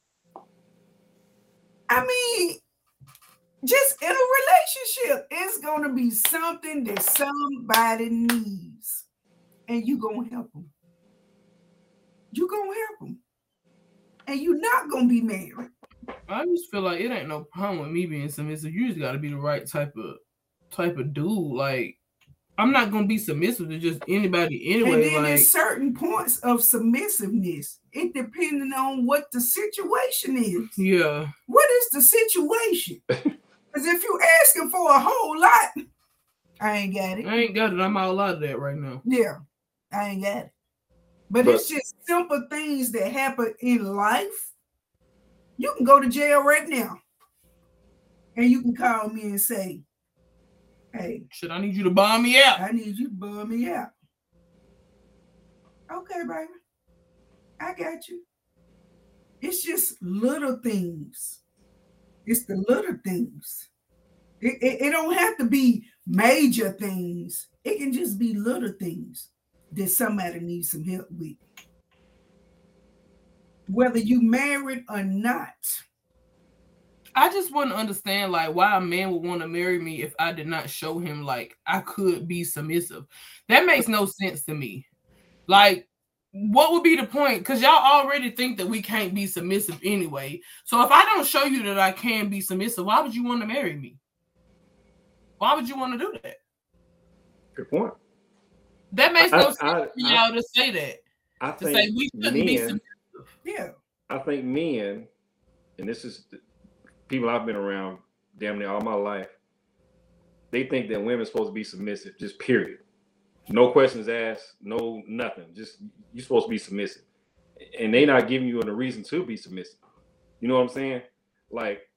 Speaker 2: I mean, just in a relationship, it's going to be something that somebody needs, and you're going to help them. You're going to help them, and you're not going to be married.
Speaker 4: I just feel like it ain't no problem with me being submissive. You just got to be the right type of type of dude. Like, I'm not gonna be submissive to just anybody anyway.
Speaker 2: And then
Speaker 4: like,
Speaker 2: there's certain points of submissiveness. It depending on what the situation is.
Speaker 4: Yeah.
Speaker 2: What is the situation? Because if you asking for a whole lot, I ain't got it.
Speaker 4: I ain't got it. I'm all out of that right now.
Speaker 2: Yeah, I ain't got it. But, but it's just simple things that happen in life. You can go to jail right now, and you can call me and say, hey,
Speaker 4: shit, I need you to bomb me out.
Speaker 2: I need you to bomb me out. Okay, baby. I got you. It's just little things. It's the little things. It, it, it don't have to be major things. It can just be little things that somebody needs some help with. Whether you married or not.
Speaker 4: I just wouldn't understand like why a man would want to marry me if I did not show him like I could be submissive. That makes no sense to me. Like, what would be the point? Because y'all already think that we can't be submissive anyway. So if I don't show you that I can be submissive, why would you want to marry me? Why would you want to do that?
Speaker 1: Good point.
Speaker 4: That makes no
Speaker 1: I,
Speaker 4: sense
Speaker 1: I,
Speaker 4: for y'all I, to say that.
Speaker 1: I
Speaker 4: to
Speaker 1: think
Speaker 4: say we shouldn't
Speaker 1: men,
Speaker 4: be submissive.
Speaker 2: Yeah.
Speaker 1: I think men, and this is people I've been around damn near all my life, they think that women are supposed to be submissive, just period. No questions asked, no nothing. Just you're supposed to be submissive. And they not giving you a reason to be submissive. You know what I'm saying? Like,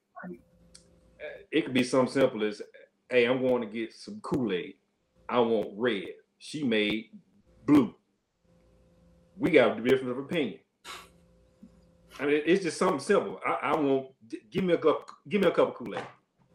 Speaker 1: it could be something simple as, hey, I'm going to get some Kool-Aid. I want red. She made blue. We got a difference of opinion. I mean, it's just something simple. I, I want give me a cup, give me a cup of Kool-Aid.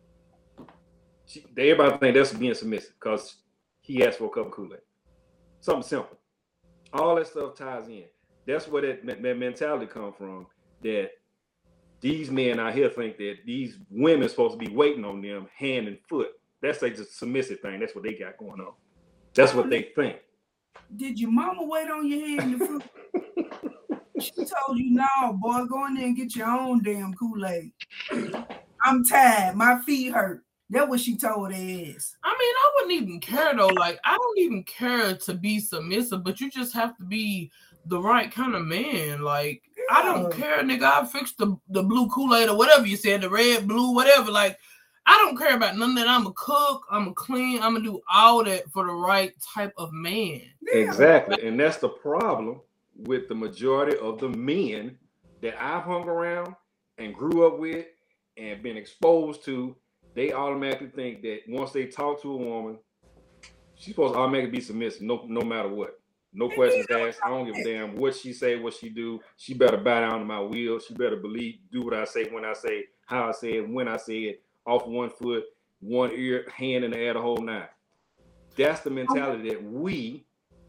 Speaker 1: She, everybody think that's being submissive because he asked for a cup of Kool-Aid. Something simple. All that stuff ties in. That's where that, that mentality comes from. That these men out here think that these women are supposed to be waiting on them hand and foot. That's like just a submissive thing. That's what they got going on. That's what they think.
Speaker 2: Did your mama wait on your hand and foot? She told you, no, boy, go in there and get your own damn Kool-Aid. I'm tired. My feet hurt. That's what she told her ass.
Speaker 4: I mean, I wouldn't even care, though. Like, I don't even care to be submissive, but you just have to be the right kind of man. Like, yeah. I don't care, nigga. I fixed the, the blue Kool-Aid or whatever you said, the red, blue, whatever. Like, I don't care about none of that. I'm a cook. I'm a clean. I'm going to do all that for the right type of man.
Speaker 1: Yeah. Exactly. And that's the problem with the majority of the men that I've hung around and grew up with and been exposed to. They automatically think that once they talk to a woman, she's supposed to automatically be submissive, no, no matter what. No questions asked. I don't give a damn what she say, what she do. She better bow down to my will. She better believe, do what I say, when I say, how I say it, when I say it, off one foot, one ear, hand in the air, the whole nine. That's the mentality that we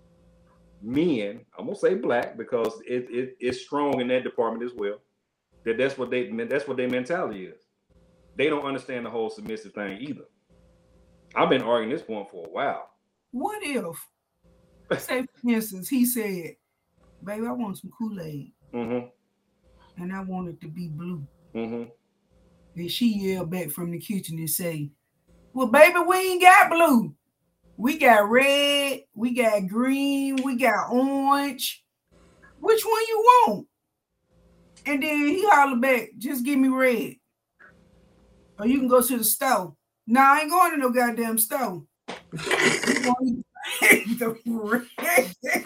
Speaker 1: men, I'm gonna say black because it, it it's strong in that department as well. That that's what they that's what their mentality is. They don't understand the whole submissive thing either. I've been arguing this point for a while.
Speaker 2: what if, say for instance, he said, baby, I want some Kool-Aid. Mm-hmm. And I want it to be blue. Mm-hmm. And she yelled back from the kitchen and say, well, baby, we ain't got blue. We got red, we got green, we got orange. Which one you want? And then he hollered back, just give me red. Or you can go to the store. No, I ain't going to no goddamn store. The red.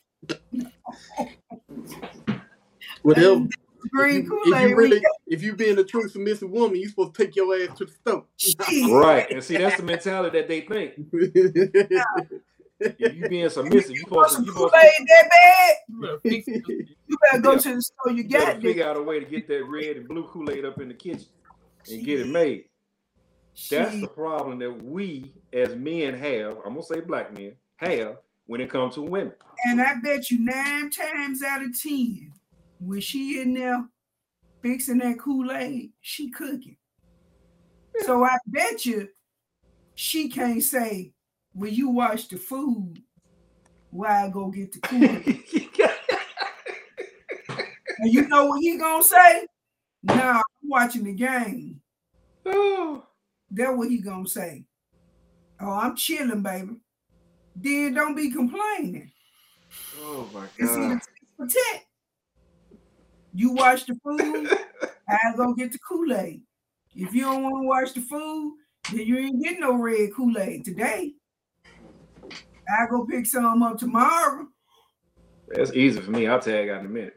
Speaker 3: Whatever. Green if, you, if you really, if you being a true submissive woman, you supposed to take your ass to the store.
Speaker 1: Right. And see, that's the mentality that they think. If you being submissive, you supposed to. You supposed to
Speaker 2: that bad? You better, you better go yeah. to the store. You, you got to
Speaker 1: figure out a way to get that red and blue Kool-Aid up in the kitchen and get it made. That's the problem that we as men have. I'm gonna say black men have when it comes to women.
Speaker 2: And I bet you nine times out of ten, when she in there fixing that Kool-Aid, she cooking. Yeah. So I bet you she can't say, when you wash the food, why I go get the Kool-Aid? And you know what he gonna say? Nah, I'm watching the game. Oh. That's what he gonna say. Oh, I'm chilling, baby. Then don't be complaining.
Speaker 1: Oh my God.
Speaker 2: Protect. You wash the food, I go get the Kool-Aid. If you don't want to wash the food, then you ain't getting no red Kool-Aid today. I go pick some up tomorrow.
Speaker 1: That's easy for me. I'll tag out in a minute.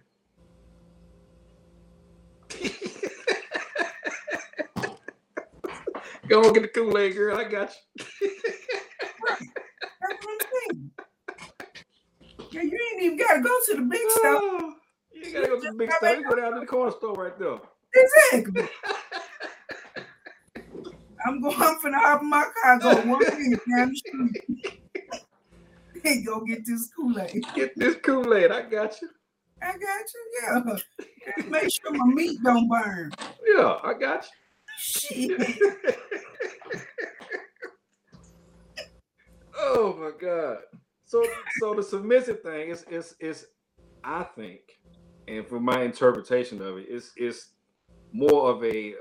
Speaker 1: Go on, get the Kool-Aid, girl. I got you.
Speaker 2: Right. That's what I'm saying. Yeah, you ain't even got to go to the big oh, store.
Speaker 1: You ain't got to go to the big store. You go down to the corner store right there.
Speaker 2: Exactly. I'm going, I'm finna hop in my car, go one minute down the street. And go get this Kool-Aid.
Speaker 1: Get this Kool-Aid. I got you.
Speaker 2: I got you, yeah. Make sure my meat don't burn.
Speaker 1: Yeah, I got you.
Speaker 2: Shit.
Speaker 1: Oh my God. So so the submissive thing is is is I think, and from my interpretation of it, is is more of a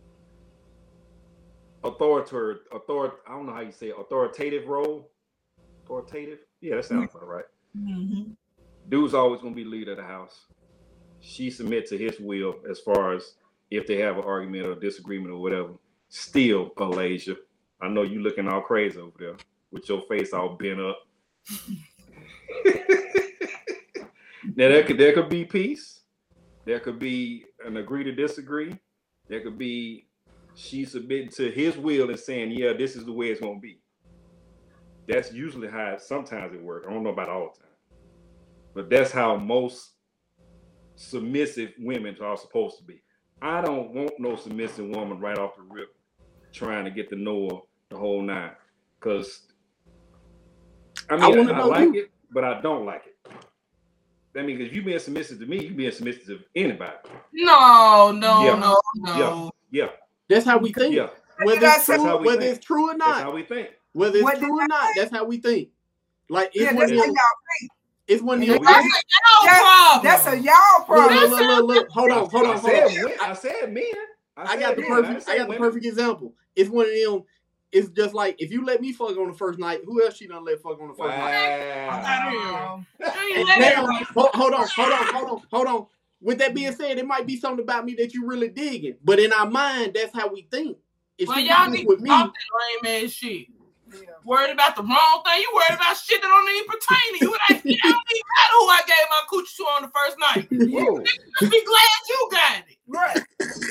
Speaker 1: authoritative author I don't know how you say it, authoritative role. Authoritative? Yeah, that sounds about right. Mm-hmm. Dude's always gonna be leader of the house. She submits to his will as far as if they have an argument or disagreement or whatever. Still, Alasia, I know you looking all crazy over there with your face all bent up. Now there could there could be peace. There could be an agree to disagree. There could be she submitting to his will and saying, yeah, this is the way it's gonna be. That's usually how it, sometimes it works. I don't know about all the time. But that's how most submissive women are supposed to be. I don't want no submissive woman right off the rip trying to get to know her the whole nine. Because, I mean, I, I like you. it, but I don't like it. That means if you being submissive to me, you being submissive to anybody.
Speaker 4: No, no,
Speaker 1: yeah.
Speaker 4: no, no.
Speaker 1: Yeah, yeah.
Speaker 3: That's how we think.
Speaker 1: Yeah.
Speaker 3: Whether, it's true, whether
Speaker 1: think.
Speaker 3: it's true or not.
Speaker 1: That's how we think.
Speaker 3: Whether it's
Speaker 2: what
Speaker 3: true or not, that's how we think. Like, it's
Speaker 2: yeah,
Speaker 3: one
Speaker 2: that's
Speaker 3: of
Speaker 2: how
Speaker 3: them,
Speaker 2: y'all think.
Speaker 3: It's one of
Speaker 4: them.
Speaker 3: That's
Speaker 4: a y'all problem.
Speaker 2: That's a y'all problem.
Speaker 3: Look, look, look, look. Hold on, hold on, hold on.
Speaker 1: I said, I said men. I,
Speaker 3: I got the perfect. I, I got the perfect example. It's one of them. It's just like if you let me fuck on the first night, who else she done let fuck on the first wow.
Speaker 2: night?
Speaker 3: Now, hold, hold on, hold on, hold on, hold on. With that being said, it might be something about me that you really digging, but in our mind, that's how we think. If
Speaker 4: well,
Speaker 3: she
Speaker 4: y'all need
Speaker 3: with
Speaker 4: to
Speaker 3: me,
Speaker 4: stop that lame ass shit. Yeah. Worried about the wrong thing. You worried about shit that don't even pertain to you. It ain't, it don't even matter who I gave my coochie to on the first night.
Speaker 1: Whoa.
Speaker 4: You be glad you got it.
Speaker 2: Right.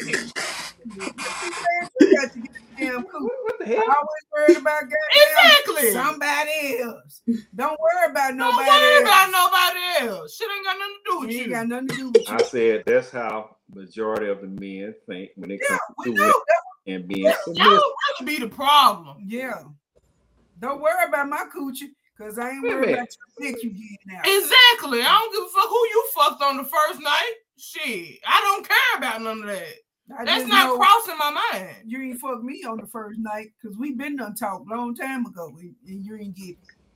Speaker 2: You got to get the damn coochie.
Speaker 1: What the hell?
Speaker 2: I always worried about
Speaker 4: exactly.
Speaker 2: somebody else. Don't worry about nobody
Speaker 4: Don't worry
Speaker 2: else.
Speaker 4: about nobody else. Shit ain't got nothing to do with
Speaker 2: it
Speaker 4: you.
Speaker 2: Ain't got nothing to do with you.
Speaker 1: I said that's how majority of the men think when it
Speaker 2: yeah,
Speaker 1: comes to it and being
Speaker 4: Y'all
Speaker 1: submissive.
Speaker 4: really be the problem.
Speaker 2: Yeah. Don't worry about my coochie, because I ain't worried about your dick you getting out.
Speaker 4: Exactly. I don't give a fuck who you fucked on the first night. Shit. I don't care about none of that. I That's not crossing my mind.
Speaker 2: You ain't fucked me on the first night, because we been done talk long time ago, and, and you ain't get it.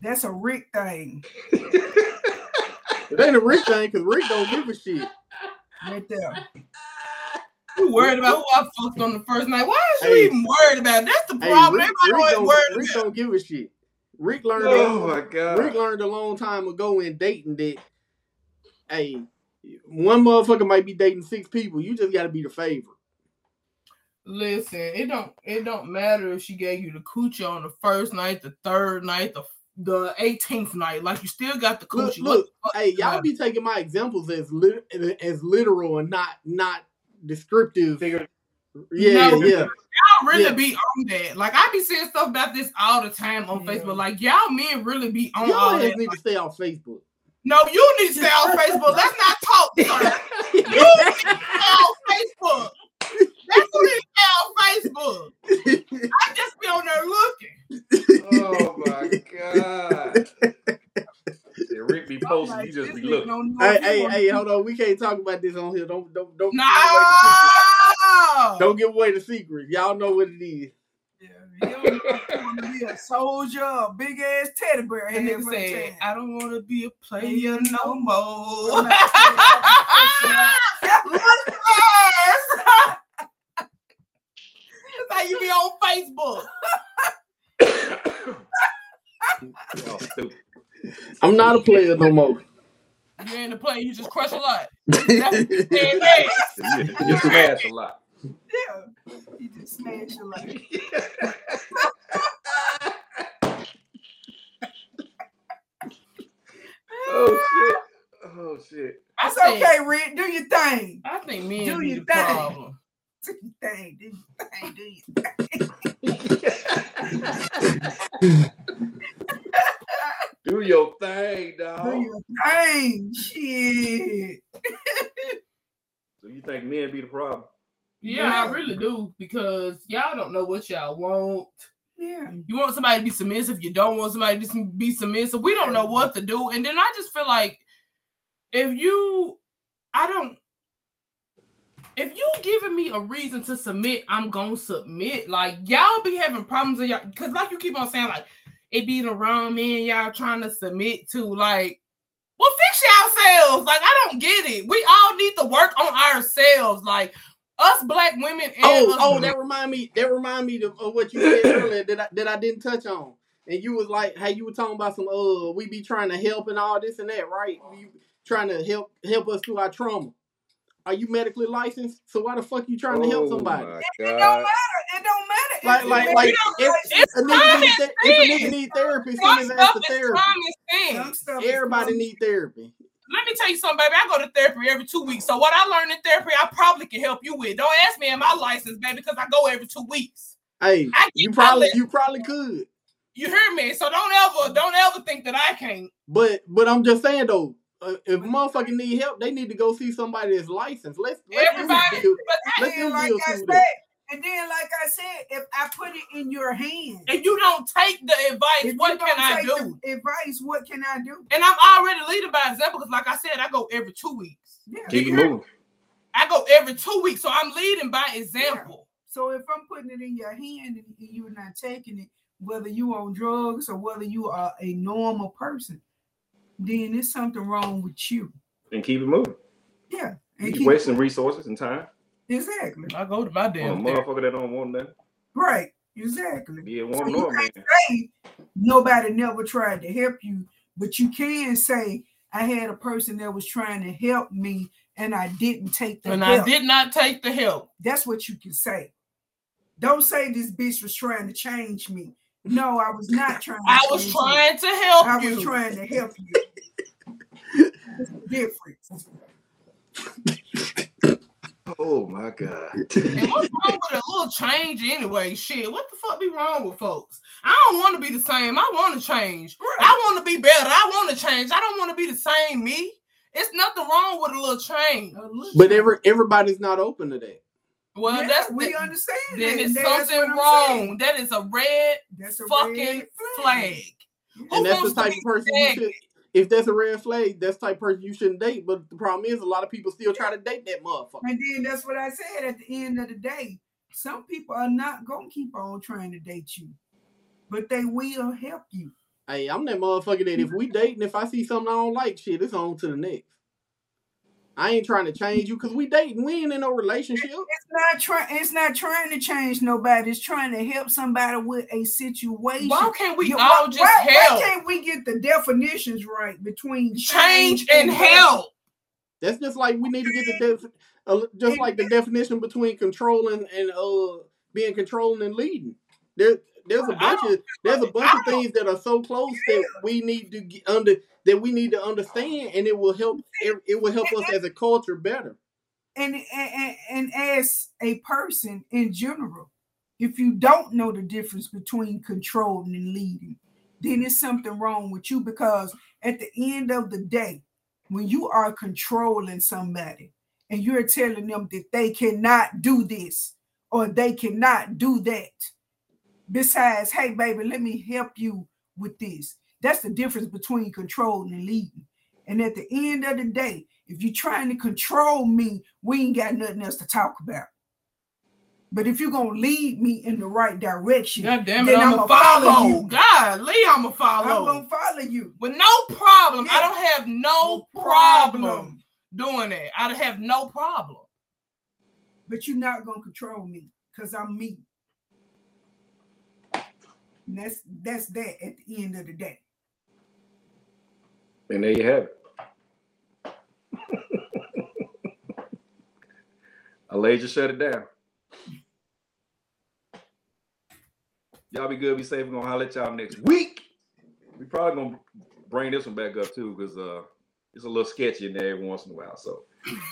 Speaker 2: That's a Rick thing.
Speaker 3: It ain't a Rick thing because Rick don't give a shit.
Speaker 2: Right there.
Speaker 4: You worried about who I fucked on the first night? Why is you hey, even worried about it? That's the problem.
Speaker 3: Hey, Rick, Rick, don't, Rick don't give a shit. Rick learned.
Speaker 1: Oh
Speaker 3: a,
Speaker 1: my God.
Speaker 3: Rick learned a long time ago in dating that, hey, one motherfucker might be dating six people. You just got to be the favorite.
Speaker 4: Listen, it don't it don't matter if she gave you the coochie on the first night, the third night, the the eighteenth night. Like you still got the coochie.
Speaker 3: Look, look hey, y'all matter? Be taking my examples as lit, as literal and not not descriptive. Figure. Yeah,
Speaker 4: no,
Speaker 3: yeah.
Speaker 4: Y'all really
Speaker 3: yeah.
Speaker 4: be on that. Like I be seeing stuff about this all the time on yeah. Facebook. Like y'all men really be on
Speaker 3: y'all
Speaker 4: all that.
Speaker 3: Need to stay off Facebook.
Speaker 4: No, you need to stay on Facebook. Let's not talk. Sir. You need to stay on Facebook. That's who need to stay on Facebook. I just be on there
Speaker 1: looking. Oh my God. Yeah, Rick be posting, like, you just be looking.
Speaker 3: Hey, hey, hey, hold on. We can't talk about this on here. Don't, don't, don't.
Speaker 4: No.
Speaker 3: Don't give away the secret. Y'all know what it is.
Speaker 2: Yeah, you don't want to be a soldier, a big ass teddy bear.
Speaker 4: And nigga said, I don't want to be a player no more. That's how you be on Facebook.
Speaker 1: Y'all stupid.
Speaker 3: I'm not a player no more.
Speaker 4: You ain't a player, you just crush a lot. That's
Speaker 1: you, you smash a lot.
Speaker 2: Yeah, you just smash a lot.
Speaker 1: Oh shit! Oh shit!
Speaker 2: It's okay, Rick. Do your thing.
Speaker 4: I think men
Speaker 2: do
Speaker 4: be
Speaker 2: your
Speaker 4: the
Speaker 2: thing.
Speaker 4: problem.
Speaker 2: Do your thing. Do your thing. Do your thing.
Speaker 1: Do your thing, dog.
Speaker 2: Do your thing. Shit.
Speaker 1: So you think men be the problem?
Speaker 4: Yeah, yeah, I really do, because y'all don't know what y'all want.
Speaker 2: Yeah.
Speaker 4: You want somebody to be submissive. You don't want somebody to be submissive. We don't know what to do. And then I just feel like if you, I don't, if you giving me a reason to submit, I'm going to submit. Like, y'all be having problems in y'all, because like you keep on saying, like, it be the wrong men y'all trying to submit to. Like, well, fix yourselves. Like, I don't get it. We all need to work on ourselves. Like, us black women. And
Speaker 3: oh,
Speaker 4: us
Speaker 3: oh,
Speaker 4: women.
Speaker 3: that remind me. That remind me of, of what you said earlier that I, that I didn't touch on. And you was like, how you were talking about some. Uh, we be trying to help and all this and that, right? We trying to help help us through our trauma. Are you medically licensed? So why the fuck you trying to help somebody?
Speaker 2: It, it don't matter. It don't matter.
Speaker 3: Like,
Speaker 2: it,
Speaker 3: like,
Speaker 2: it,
Speaker 3: like,
Speaker 2: it,
Speaker 3: if, if, a nigga need th- if a nigga need therapy, send his ass to therapy. Everybody need therapy.
Speaker 4: Let me tell you something, baby. I go to therapy every two weeks. So what I learned in therapy, I probably can help you with. Don't ask me, am I licensed, baby? Because I go every two weeks.
Speaker 3: Hey, you probably, you probably could.
Speaker 4: You hear me? So don't ever, don't ever think that I can't.
Speaker 3: But, but I'm just saying though. Uh, if a motherfucker need help, they need to go see somebody that's licensed. Let's let
Speaker 4: everybody.
Speaker 3: Deal,
Speaker 2: but then, like I said, and then, like I said, if I put it in your hands,
Speaker 4: and you don't take the advice, what can I do?
Speaker 2: Advice, what can I do?
Speaker 4: And I'm already leading by example because, like I said, I go every two weeks.
Speaker 2: Yeah.
Speaker 1: Keep it moving.
Speaker 4: I go every two weeks, so I'm leading by example.
Speaker 2: Yeah. So if I'm putting it in your hand and you're not taking it, whether you on drugs or whether you are a normal person, then there's something wrong with you.
Speaker 1: And keep it moving.
Speaker 2: Yeah.
Speaker 1: And keep wasting resources and time.
Speaker 2: Exactly.
Speaker 4: I go to my damn
Speaker 1: oh, motherfucker that don't want that.
Speaker 2: Right. Exactly.
Speaker 1: Yeah, want
Speaker 2: so
Speaker 1: no man.
Speaker 2: Say nobody never tried to help you, but you can say I had a person that was trying to help me and I didn't take the
Speaker 4: and
Speaker 2: help.
Speaker 4: I did not take the help.
Speaker 2: That's what you can say. Don't say this bitch was trying to change me. No, I was not trying to
Speaker 4: I was trying you. to help
Speaker 2: I
Speaker 4: you.
Speaker 2: I was trying to help you. It's the difference.
Speaker 1: Oh my God.
Speaker 4: And what's wrong with a little change anyway? Shit, what the fuck be wrong with folks? I don't want to be the same. I want to change. Right. I want to be better. I want to change. I don't want to be the same me. It's nothing wrong with a little change. A little
Speaker 3: but
Speaker 4: change.
Speaker 3: every everybody's not open to that.
Speaker 4: Well,
Speaker 2: yeah,
Speaker 4: that's
Speaker 2: we
Speaker 4: the,
Speaker 2: understand.
Speaker 4: Then
Speaker 2: that.
Speaker 4: it's
Speaker 2: that's
Speaker 4: something wrong. That is a red that's a fucking red flag. flag.
Speaker 3: And that's the type of person you should. If that's a red flag, that's the type of person you shouldn't date. But the problem is, a lot of people still try to date that motherfucker.
Speaker 2: And then that's what I said at the end of the day. Some people are not gonna keep on trying to date you, but they will help you.
Speaker 3: Hey, I'm that motherfucker that if we dating, if I see something I don't like, shit, it's on to the next. I ain't trying to change you because we dating. We ain't in no relationship.
Speaker 2: It's not trying. It's not trying to change nobody. It's trying to help somebody with a situation.
Speaker 4: Why can't we
Speaker 2: you,
Speaker 4: all
Speaker 2: why,
Speaker 4: just
Speaker 2: why,
Speaker 4: help?
Speaker 2: Why can't we get the definitions right between
Speaker 4: change, change and help?
Speaker 3: That's just like we need to get the def- uh, just like the definition between controlling and uh being controlling and leading. There, there's a bunch of there's a bunch of things that are so close that we need to get under that we need to understand, and it will help. It, it will help us as a culture better.
Speaker 2: And, and and as a person in general, if you don't know the difference between controlling and leading, then there's something wrong with you, because at the end of the day, when you are controlling somebody and you're telling them that they cannot do this or they cannot do that, besides, hey, baby, let me help you with this. That's the difference between controlling and leading. And at the end of the day, if you're trying to control me, we ain't got nothing else to talk about. But if you're going to lead me in the right direction,
Speaker 4: God damn it,
Speaker 2: then
Speaker 4: I'm
Speaker 2: going to
Speaker 4: follow.
Speaker 2: follow you.
Speaker 4: God, Lee, I'm going to follow.
Speaker 2: I'm going to follow you.
Speaker 4: With no problem.
Speaker 2: Yeah.
Speaker 4: I don't have no,
Speaker 2: no
Speaker 4: problem.
Speaker 2: problem
Speaker 4: doing that. I have no problem.
Speaker 2: But you're not going to control me because I'm me. And that's, that's that at the end of the day.
Speaker 1: And there you have it. I laid you shut it down. Y'all be good, be safe. We're gonna holler at y'all next week. We probably gonna bring this one back up too, because uh it's a little sketchy in there every once in a while. So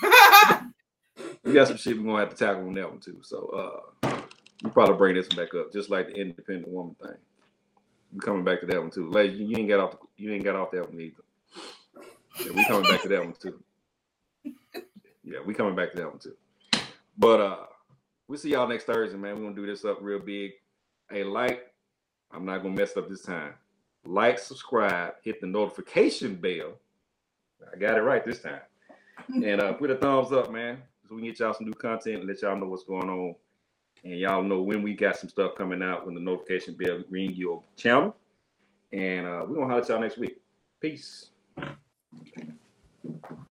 Speaker 1: we got some shit we're gonna have to tackle on that one too. So uh we probably bring this one back up, just like the independent woman thing. We coming back to that one too. Ladies, you ain't got off the, you ain't got off that one either. Yeah, we coming back to that one too. Yeah, we coming back to that one too. But uh we'll see y'all next Thursday, man. We're gonna do this up real big. Hey, like, I'm not gonna mess up this time. Like, subscribe, hit the notification bell. I got it right this time. And uh put a thumbs up, man, so we can get y'all some new content and let y'all know what's going on. And y'all know when we got some stuff coming out, when the notification bell ring your channel. And uh we're gonna holler at y'all next week. Peace.